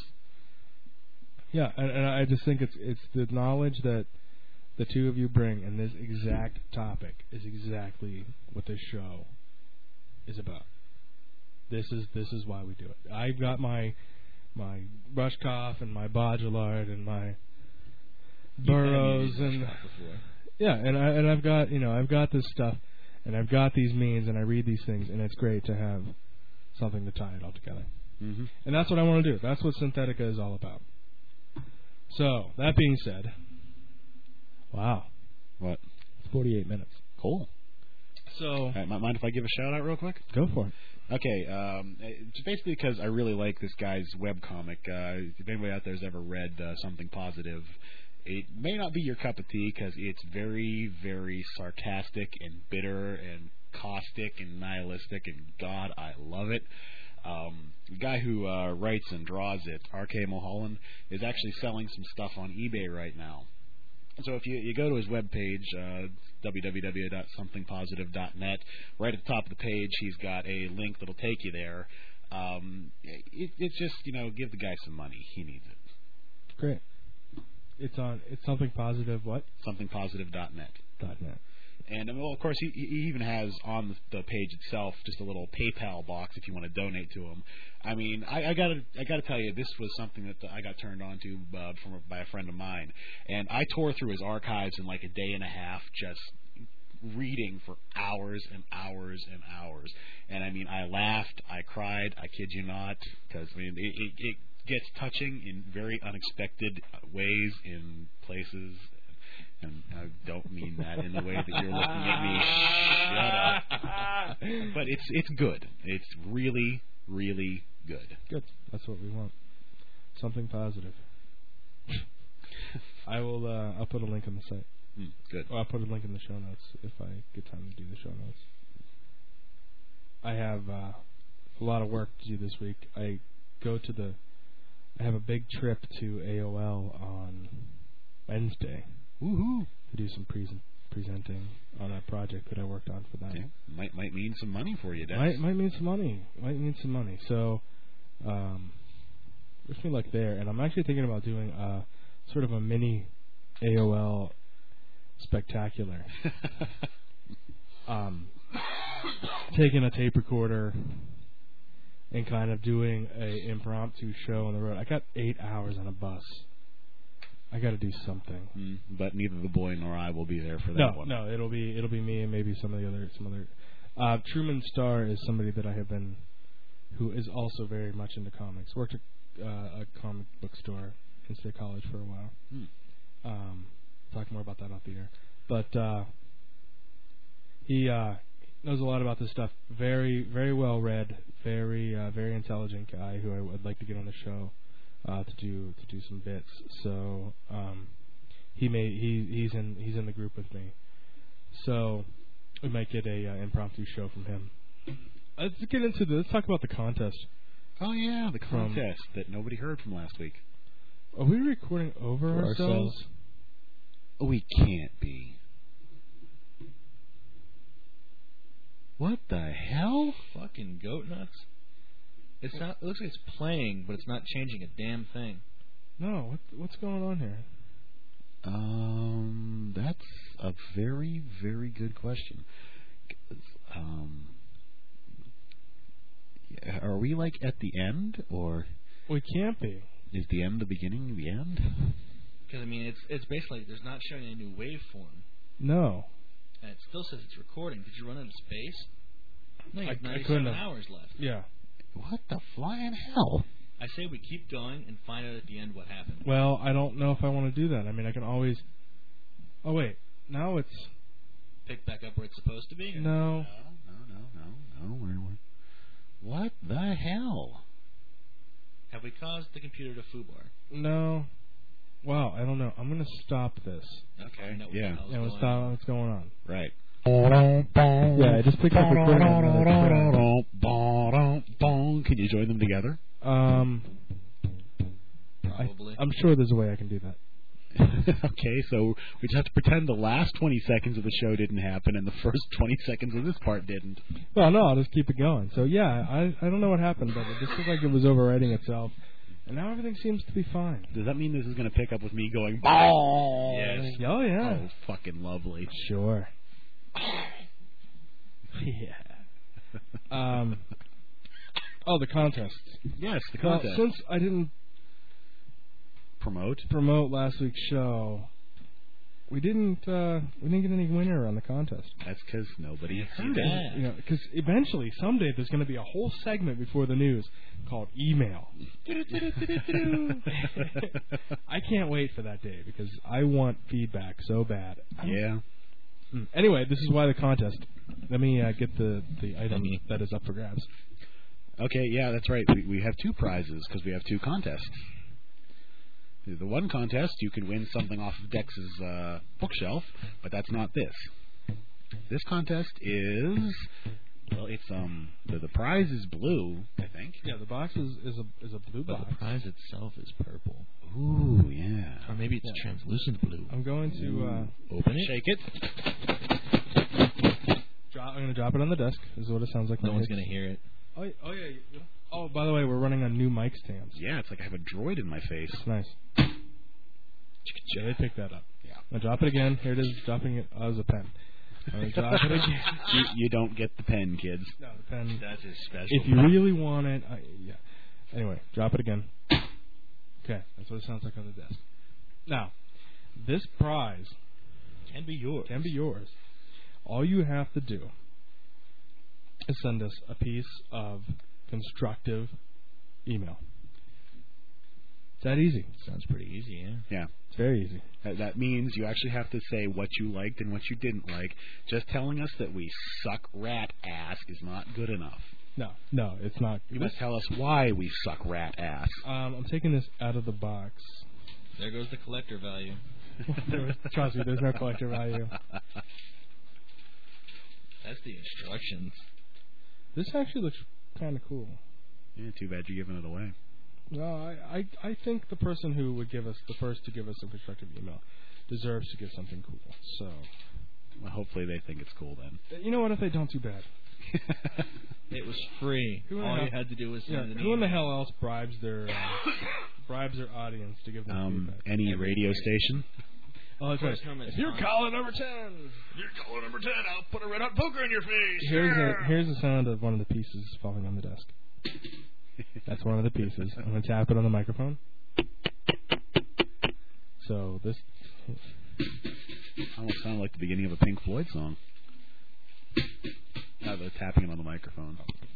Yeah, and, and I just think it's it's the knowledge that the two of you bring in this exact topic is exactly what this show is about. This is this is why we do it. I've got my my Rushkoff and my Baudrillard and my Burroughs and yeah, and I and I've got you know I've got this stuff and I've got these means and I read these things and it's great to have something to tie it all together. Mm-hmm. And that's what I want to do. That's what Synthetica is all about. So that being said, wow, what? It's forty-eight minutes. Cool. So, right, mind if I give a shout out real quick? Go for it. Okay, um, it's basically because I really like this guy's webcomic. Uh, if anybody out there has ever read uh, Something Positive, it may not be your cup of tea because it's very, very sarcastic and bitter and caustic and nihilistic, and God, I love it. Um, the guy who uh, writes and draws it, R K Mulholland, is actually selling some stuff on eBay right now. So if you, you go to his webpage, uh, w w w dot something positive dot net, right at the top of the page, he's got a link that'll take you there. Um, it, it's just, you know, give the guy some money. He needs it. Great. It's on, it's something positive, what? something positive dot net. Dot net. And, well, of course, he, he even has on the page itself just a little PayPal box if you want to donate to him. I mean, I, I gotta, I gotta tell you, this was something that I got turned on to uh, from by a friend of mine, and I tore through his archives in like a day and a half, just reading for hours and hours and hours. And I mean, I laughed, I cried, I kid you not, because I mean, it, it, it gets touching in very unexpected ways in places. And I don't mean that in the way that you're looking at me. Shut up. But it's it's good. It's really, really good. Good. That's what we want. Something positive. I will. Uh, I'll put a link on the site. Mm, good. Or I'll put a link in the show notes if I get time to do the show notes. I have uh, a lot of work to do this week. I go to the. I have a big trip to A O L on Wednesday. Woohoo! To do some present, presenting on a project that I worked on for them. Yeah, might might mean some money for you, Des. Might might mean some money. Might mean some money. So, um, wish me luck there. And I'm actually thinking about doing a sort of a mini A O L spectacular. um, taking a tape recorder and kind of doing a impromptu show on the road. I got eight hours on a bus. I got to do something. Mm, but neither the boy nor I will be there for that no, one. No, it'll be it'll be me and maybe some of the other some other. Uh, Truman Starr is somebody that I have been, who is also very much into comics. Worked at uh, a comic book store in State College for a while. Hmm. Um, talk more about that off the air. But uh, he uh, knows a lot about this stuff. Very very well read. Very uh, very intelligent guy who I would like to get on the show uh, to do to do some bits. So um, he may he he's in he's in the group with me. So we might get a uh, impromptu show from him. Let's get into the. Let's talk about the contest. Oh yeah, the From- contest that nobody heard from last week. Are we recording over For ourselves? ourselves? Oh, we can't be. What the hell? Fucking goat nuts. It's not. It looks like it's playing, but it's not changing a damn thing. No, what what's going on here? Um, that's a very, very good question. Um, are we like at the end, or We can't be. is the end the beginning? The end? Because I mean, it's it's basically there's not showing any new waveform, No. and it still says it's recording. Did you run out of space? No, you have I- I ninety-seven couldn't have. hours left. Yeah. What the flying hell? I say we keep going and find out at the end what happened. Well, I don't know if I want to do that. I mean, I can always. Oh wait, now it's Pick back up where it's supposed to be. no. No, no, no, no. Where, where? What the hell? Have we caused the computer to foobar? No. Wow, I don't know. I'm gonna stop this. Okay. Find out what Yeah. the hell's Yeah, let's going stop on. what's going on. Right. Yeah, I just picked up recording on another Can you join them together? Um, I, Probably. I'm sure there's a way I can do that. Okay, so we just have to pretend the last twenty seconds of the show didn't happen and the first twenty seconds of this part didn't. Well, no, I'll just keep it going. So yeah, I I don't know what happened, but it just looked like it was overwriting itself, and now everything seems to be fine. Does that mean this is going to pick up with me going, balls? Yes. Oh yeah. Oh, fucking lovely. Sure. Yeah. Um. Oh, the contest. Yes, the Well, contest. since I didn't Promote. promote last week's show, we didn't uh, we didn't get any winner on the contest. That's because nobody Fancy heard it. that. You know, because eventually, someday, there's going to be a whole segment before the news called email. I can't wait for that day because I want feedback so bad. I don't- Yeah. Mm. Anyway, this is why the contest. Let me uh, get the, the item that is up for grabs. Okay, yeah, that's right. We, we have two prizes because we have two contests. The one contest, you can win something off of Dex's uh, bookshelf, but that's not this. This contest is, well, it's um the, the prize is blue, I think. Yeah, the box is, is a is a blue But box. the prize itself is purple. Ooh, yeah. Or maybe it's Yeah. translucent blue. I'm going to uh, Open it. Shake it. drop. I'm going to drop it on the desk. This is what it sounds like. No when one's it going hits. to hear it. Oh, y- oh yeah. you- Oh, by the way, we're running on new mic stands. Yeah, it's like I have a droid in my face. It's nice. Yeah, they picked that up. Yeah. I'm gonna drop it again. Here it is, dropping it. Oh, it was a pen. I'm gonna drop it again. you, you don't get the pen, kids. No, the pen. That's his special. If you really want it, I, yeah. Anyway, drop it again. Okay, that's what it sounds like on the desk. Now, this prize can be yours. can be yours. All you have to do is send us a piece of constructive email. It's that easy. Sounds pretty easy, yeah. Yeah. It's very easy. That, that means you actually have to say what you liked and what you didn't like. Just telling us that we suck rat ass is not good enough. No, no, it's not. You must tell us why we suck rat ass. Um, I'm taking this out of the box. There goes the collector value. There was, trust me, there's no collector value. That's the instructions. This actually looks kind of cool. Yeah, too bad you're giving it away. No, I, I, I think the person who would give us the first to give us a constructive email deserves to get something cool. So, Well, hopefully they think it's cool then. you know what? If they don't, too bad. It was free. Who in the All hell- you had to do was Yeah, send an who in the email. hell else bribes their uh, bribes their audience to give them Um, feedback? any radio station? Oh, that's right. First time it's If you're on. caller number ten, If you're caller number ten, I'll put a red hot poker in your face. here's a, here's the sound of one of the pieces falling on the desk. That's one of the pieces. I'm gonna tap it on the microphone. So this. Almost sounded like the beginning of a Pink Floyd song. No, they're tapping it on the microphone.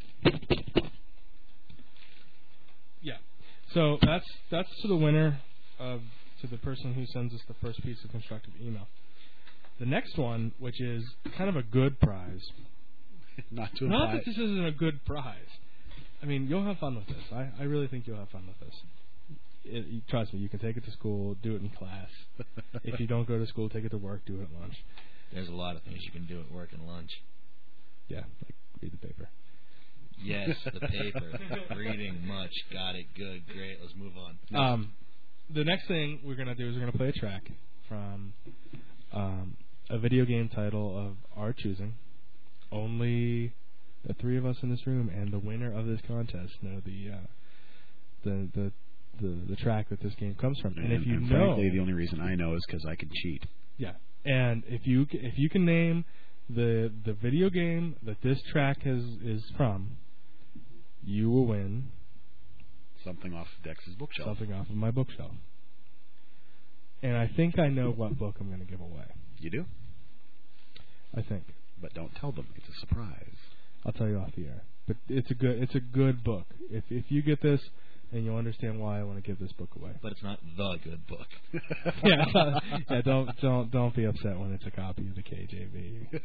Yeah. So that's that's to the winner of to the person who sends us the first piece of constructive email. The next one, which is kind of a good prize. Not to Not imply. that this isn't a good prize. I mean, you'll have fun with this. I, I really think you'll have fun with this. it, you- trust me, you can take it to school, do it in class. If you don't go to school, take it to work, do it at lunch. There's a lot of things you can do at work and lunch. Yeah, like read the paper. Yes, the paper. Reading much. Got it. Good. Great. Let's move on. Um, the next thing we're gonna do is we're gonna play a track from um, a video game title of our choosing. Only the three of us in this room and the winner of this contest know the uh, the, the the the track that this game comes from. And, And, if you and know, frankly, the only reason I know is because I can cheat. yeah, and if you c- if you can name the the video game that this track has is from, you will win Something off Dex's bookshelf. something off of my bookshelf. And I think I know what book I'm going to give away. You do? I think. But don't tell them. It's a surprise. I'll tell you off the air. But it's a good it's a good book. If if you get this, and you'll understand why I want to give this book away. But it's not the good book. yeah, yeah. Don't don't don't be upset when it's a copy of the K J V.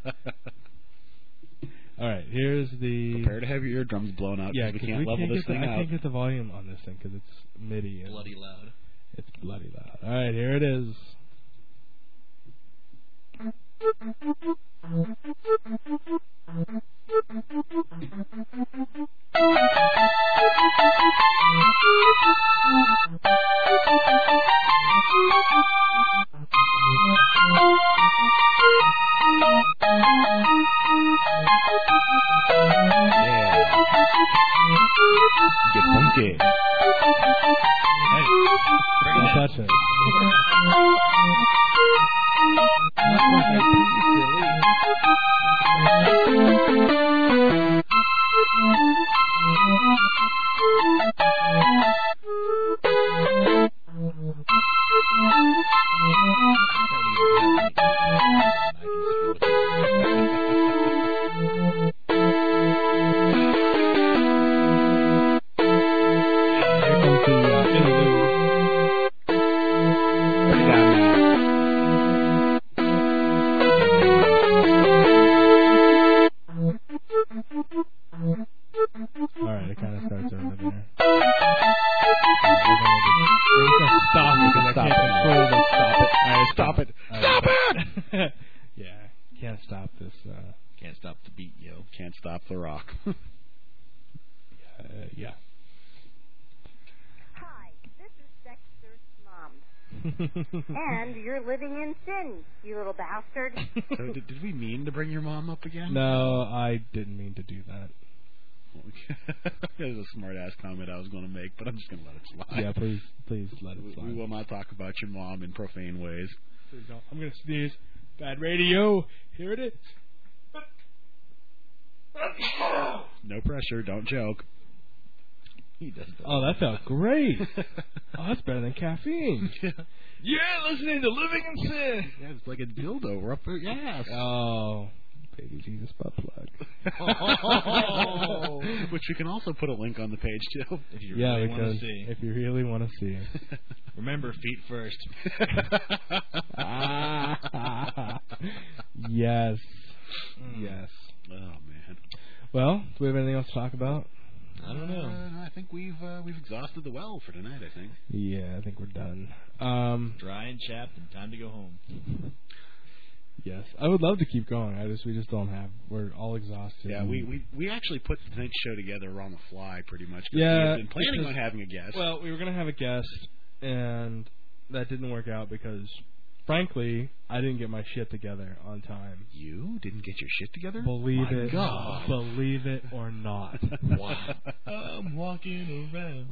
All right, here's the. Prepare to have your eardrums blown out. Yeah, we 'cause can't we level can't this get the, thing I out. can't get the volume on this thing because it's MIDI. And Bloody loud. It's bloody loud. All right, here it is. Get funky. Hey, bring Don't it touch it. Here comes the uh, interlude. Bring it down now. All right, it kind of starts over there. We're just gonna stop it because I Stop can't it. control the stop it. All right, Stop it. All Stop right. it. Yeah, can't stop this. Uh, Can't stop the beat, yo. Can't stop the rock. uh, yeah. Hi, this is Dexter's mom. And you're living in sin, you little bastard. So did, did we mean to bring your mom up again? No, I didn't mean to do that. That was a smart-ass comment I was going to make, but I'm just going to let it slide. Yeah, please, please let it We, slide. we will not talk about your mom in profane ways. Please don't. I'm gonna sneeze. Bad radio. Here it is. No pressure. Don't joke. He does that. Oh, that felt great. Oh, that's better than caffeine. You're listening to Living in Sin. Yeah, it's like a dildo. We're up your ass. Oh, baby Jesus butt plug. Oh. Which we can also put a link on the page too. If you Yeah, really want to because see. if you really want to see it. Remember, feet first. Yes. Yes. Oh man. Well, do we have anything else to talk about? I don't know. Uh, I think we've uh, we've exhausted the well for tonight. I think. Yeah, I think we're done. Um, Dry and chapped and time to go home. yes, I would love to keep going. I just we just don't have. We're all exhausted. Yeah, we, we we actually put tonight's show together on the fly, pretty much. 'cause Yeah, we had been planning because- on having a guest. Well, we were gonna have a guest, and that didn't work out because, frankly, I didn't get my shit together on time. You didn't get your shit together? Believe My it, God. believe it or not. Wow. I'm walking around.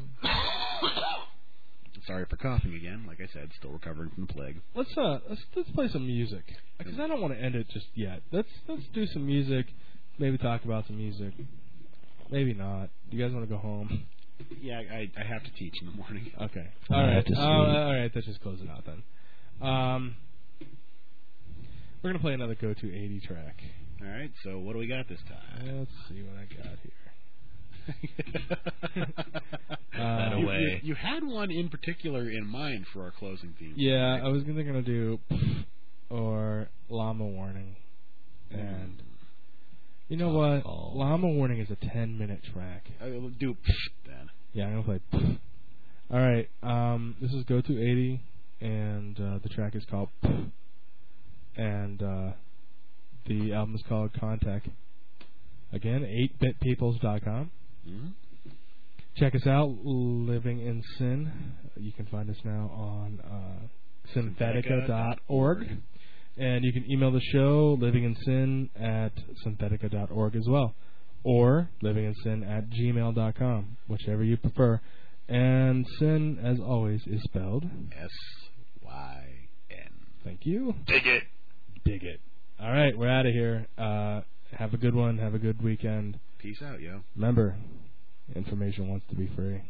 Sorry for coughing again. Like I said, still recovering from the plague. Let's uh let's let's play some music because I don't want to end it just yet. Let's let's do some music. Maybe talk about some music. Maybe not. Do you guys want to go home? Yeah, I I have to teach in the morning. Okay. I All right. have to Uh, sleep. all right. Let's just close it out then. Um, we're gonna play another Go To eighty track. All right. So what do we got this time? Let's see what I got here. That Uh, You, away. you, you had one in particular in mind for our closing theme. Yeah, I was gonna gonna do or Llama Warning, and you know what? call. Llama Warning is a ten minute track. I will do then. Yeah, I'm gonna play. All right. Um, this is Go To eighty, and uh, the track is called P, and uh, the album is called Contact. Again, eight bit peoples dot com. Mm-hmm. Check us out, Living in Sin. You can find us now on uh, synthetica dot org. And you can email the show, livinginsin at synthetica dot org as well. Or livinginsin at gmail dot com, whichever you prefer. And sin, as always, is spelled S Y N. Thank you. Dig it. Dig it. All right, we're out of here. Uh, have a good one. Have a good weekend. Peace out, yo. Remember, information wants to be free.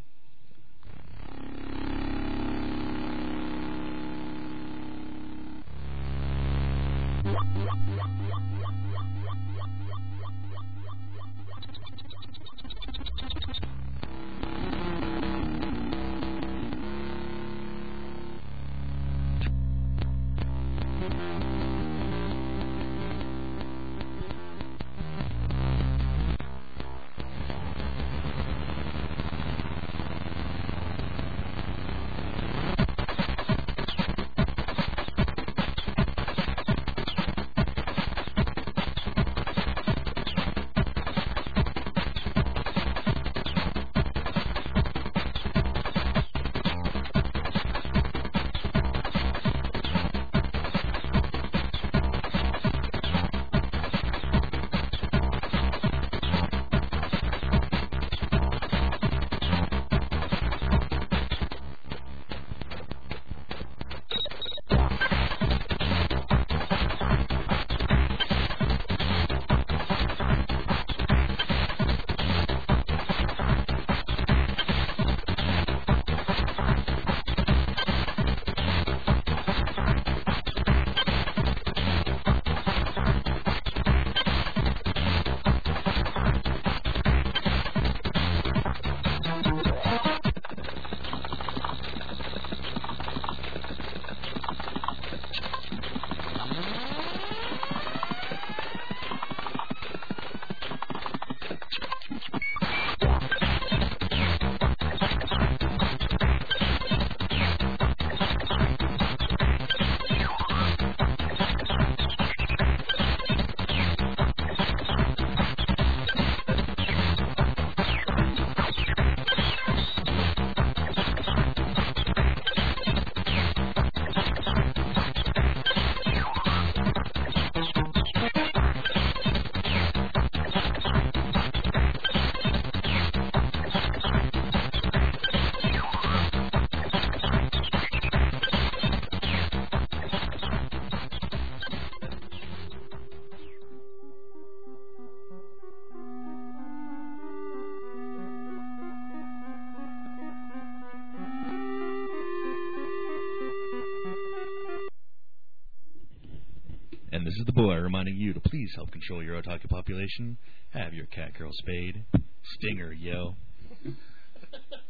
And this is the boy reminding you to please help control your otaku population. Have your cat girl spayed. Stinger, yo.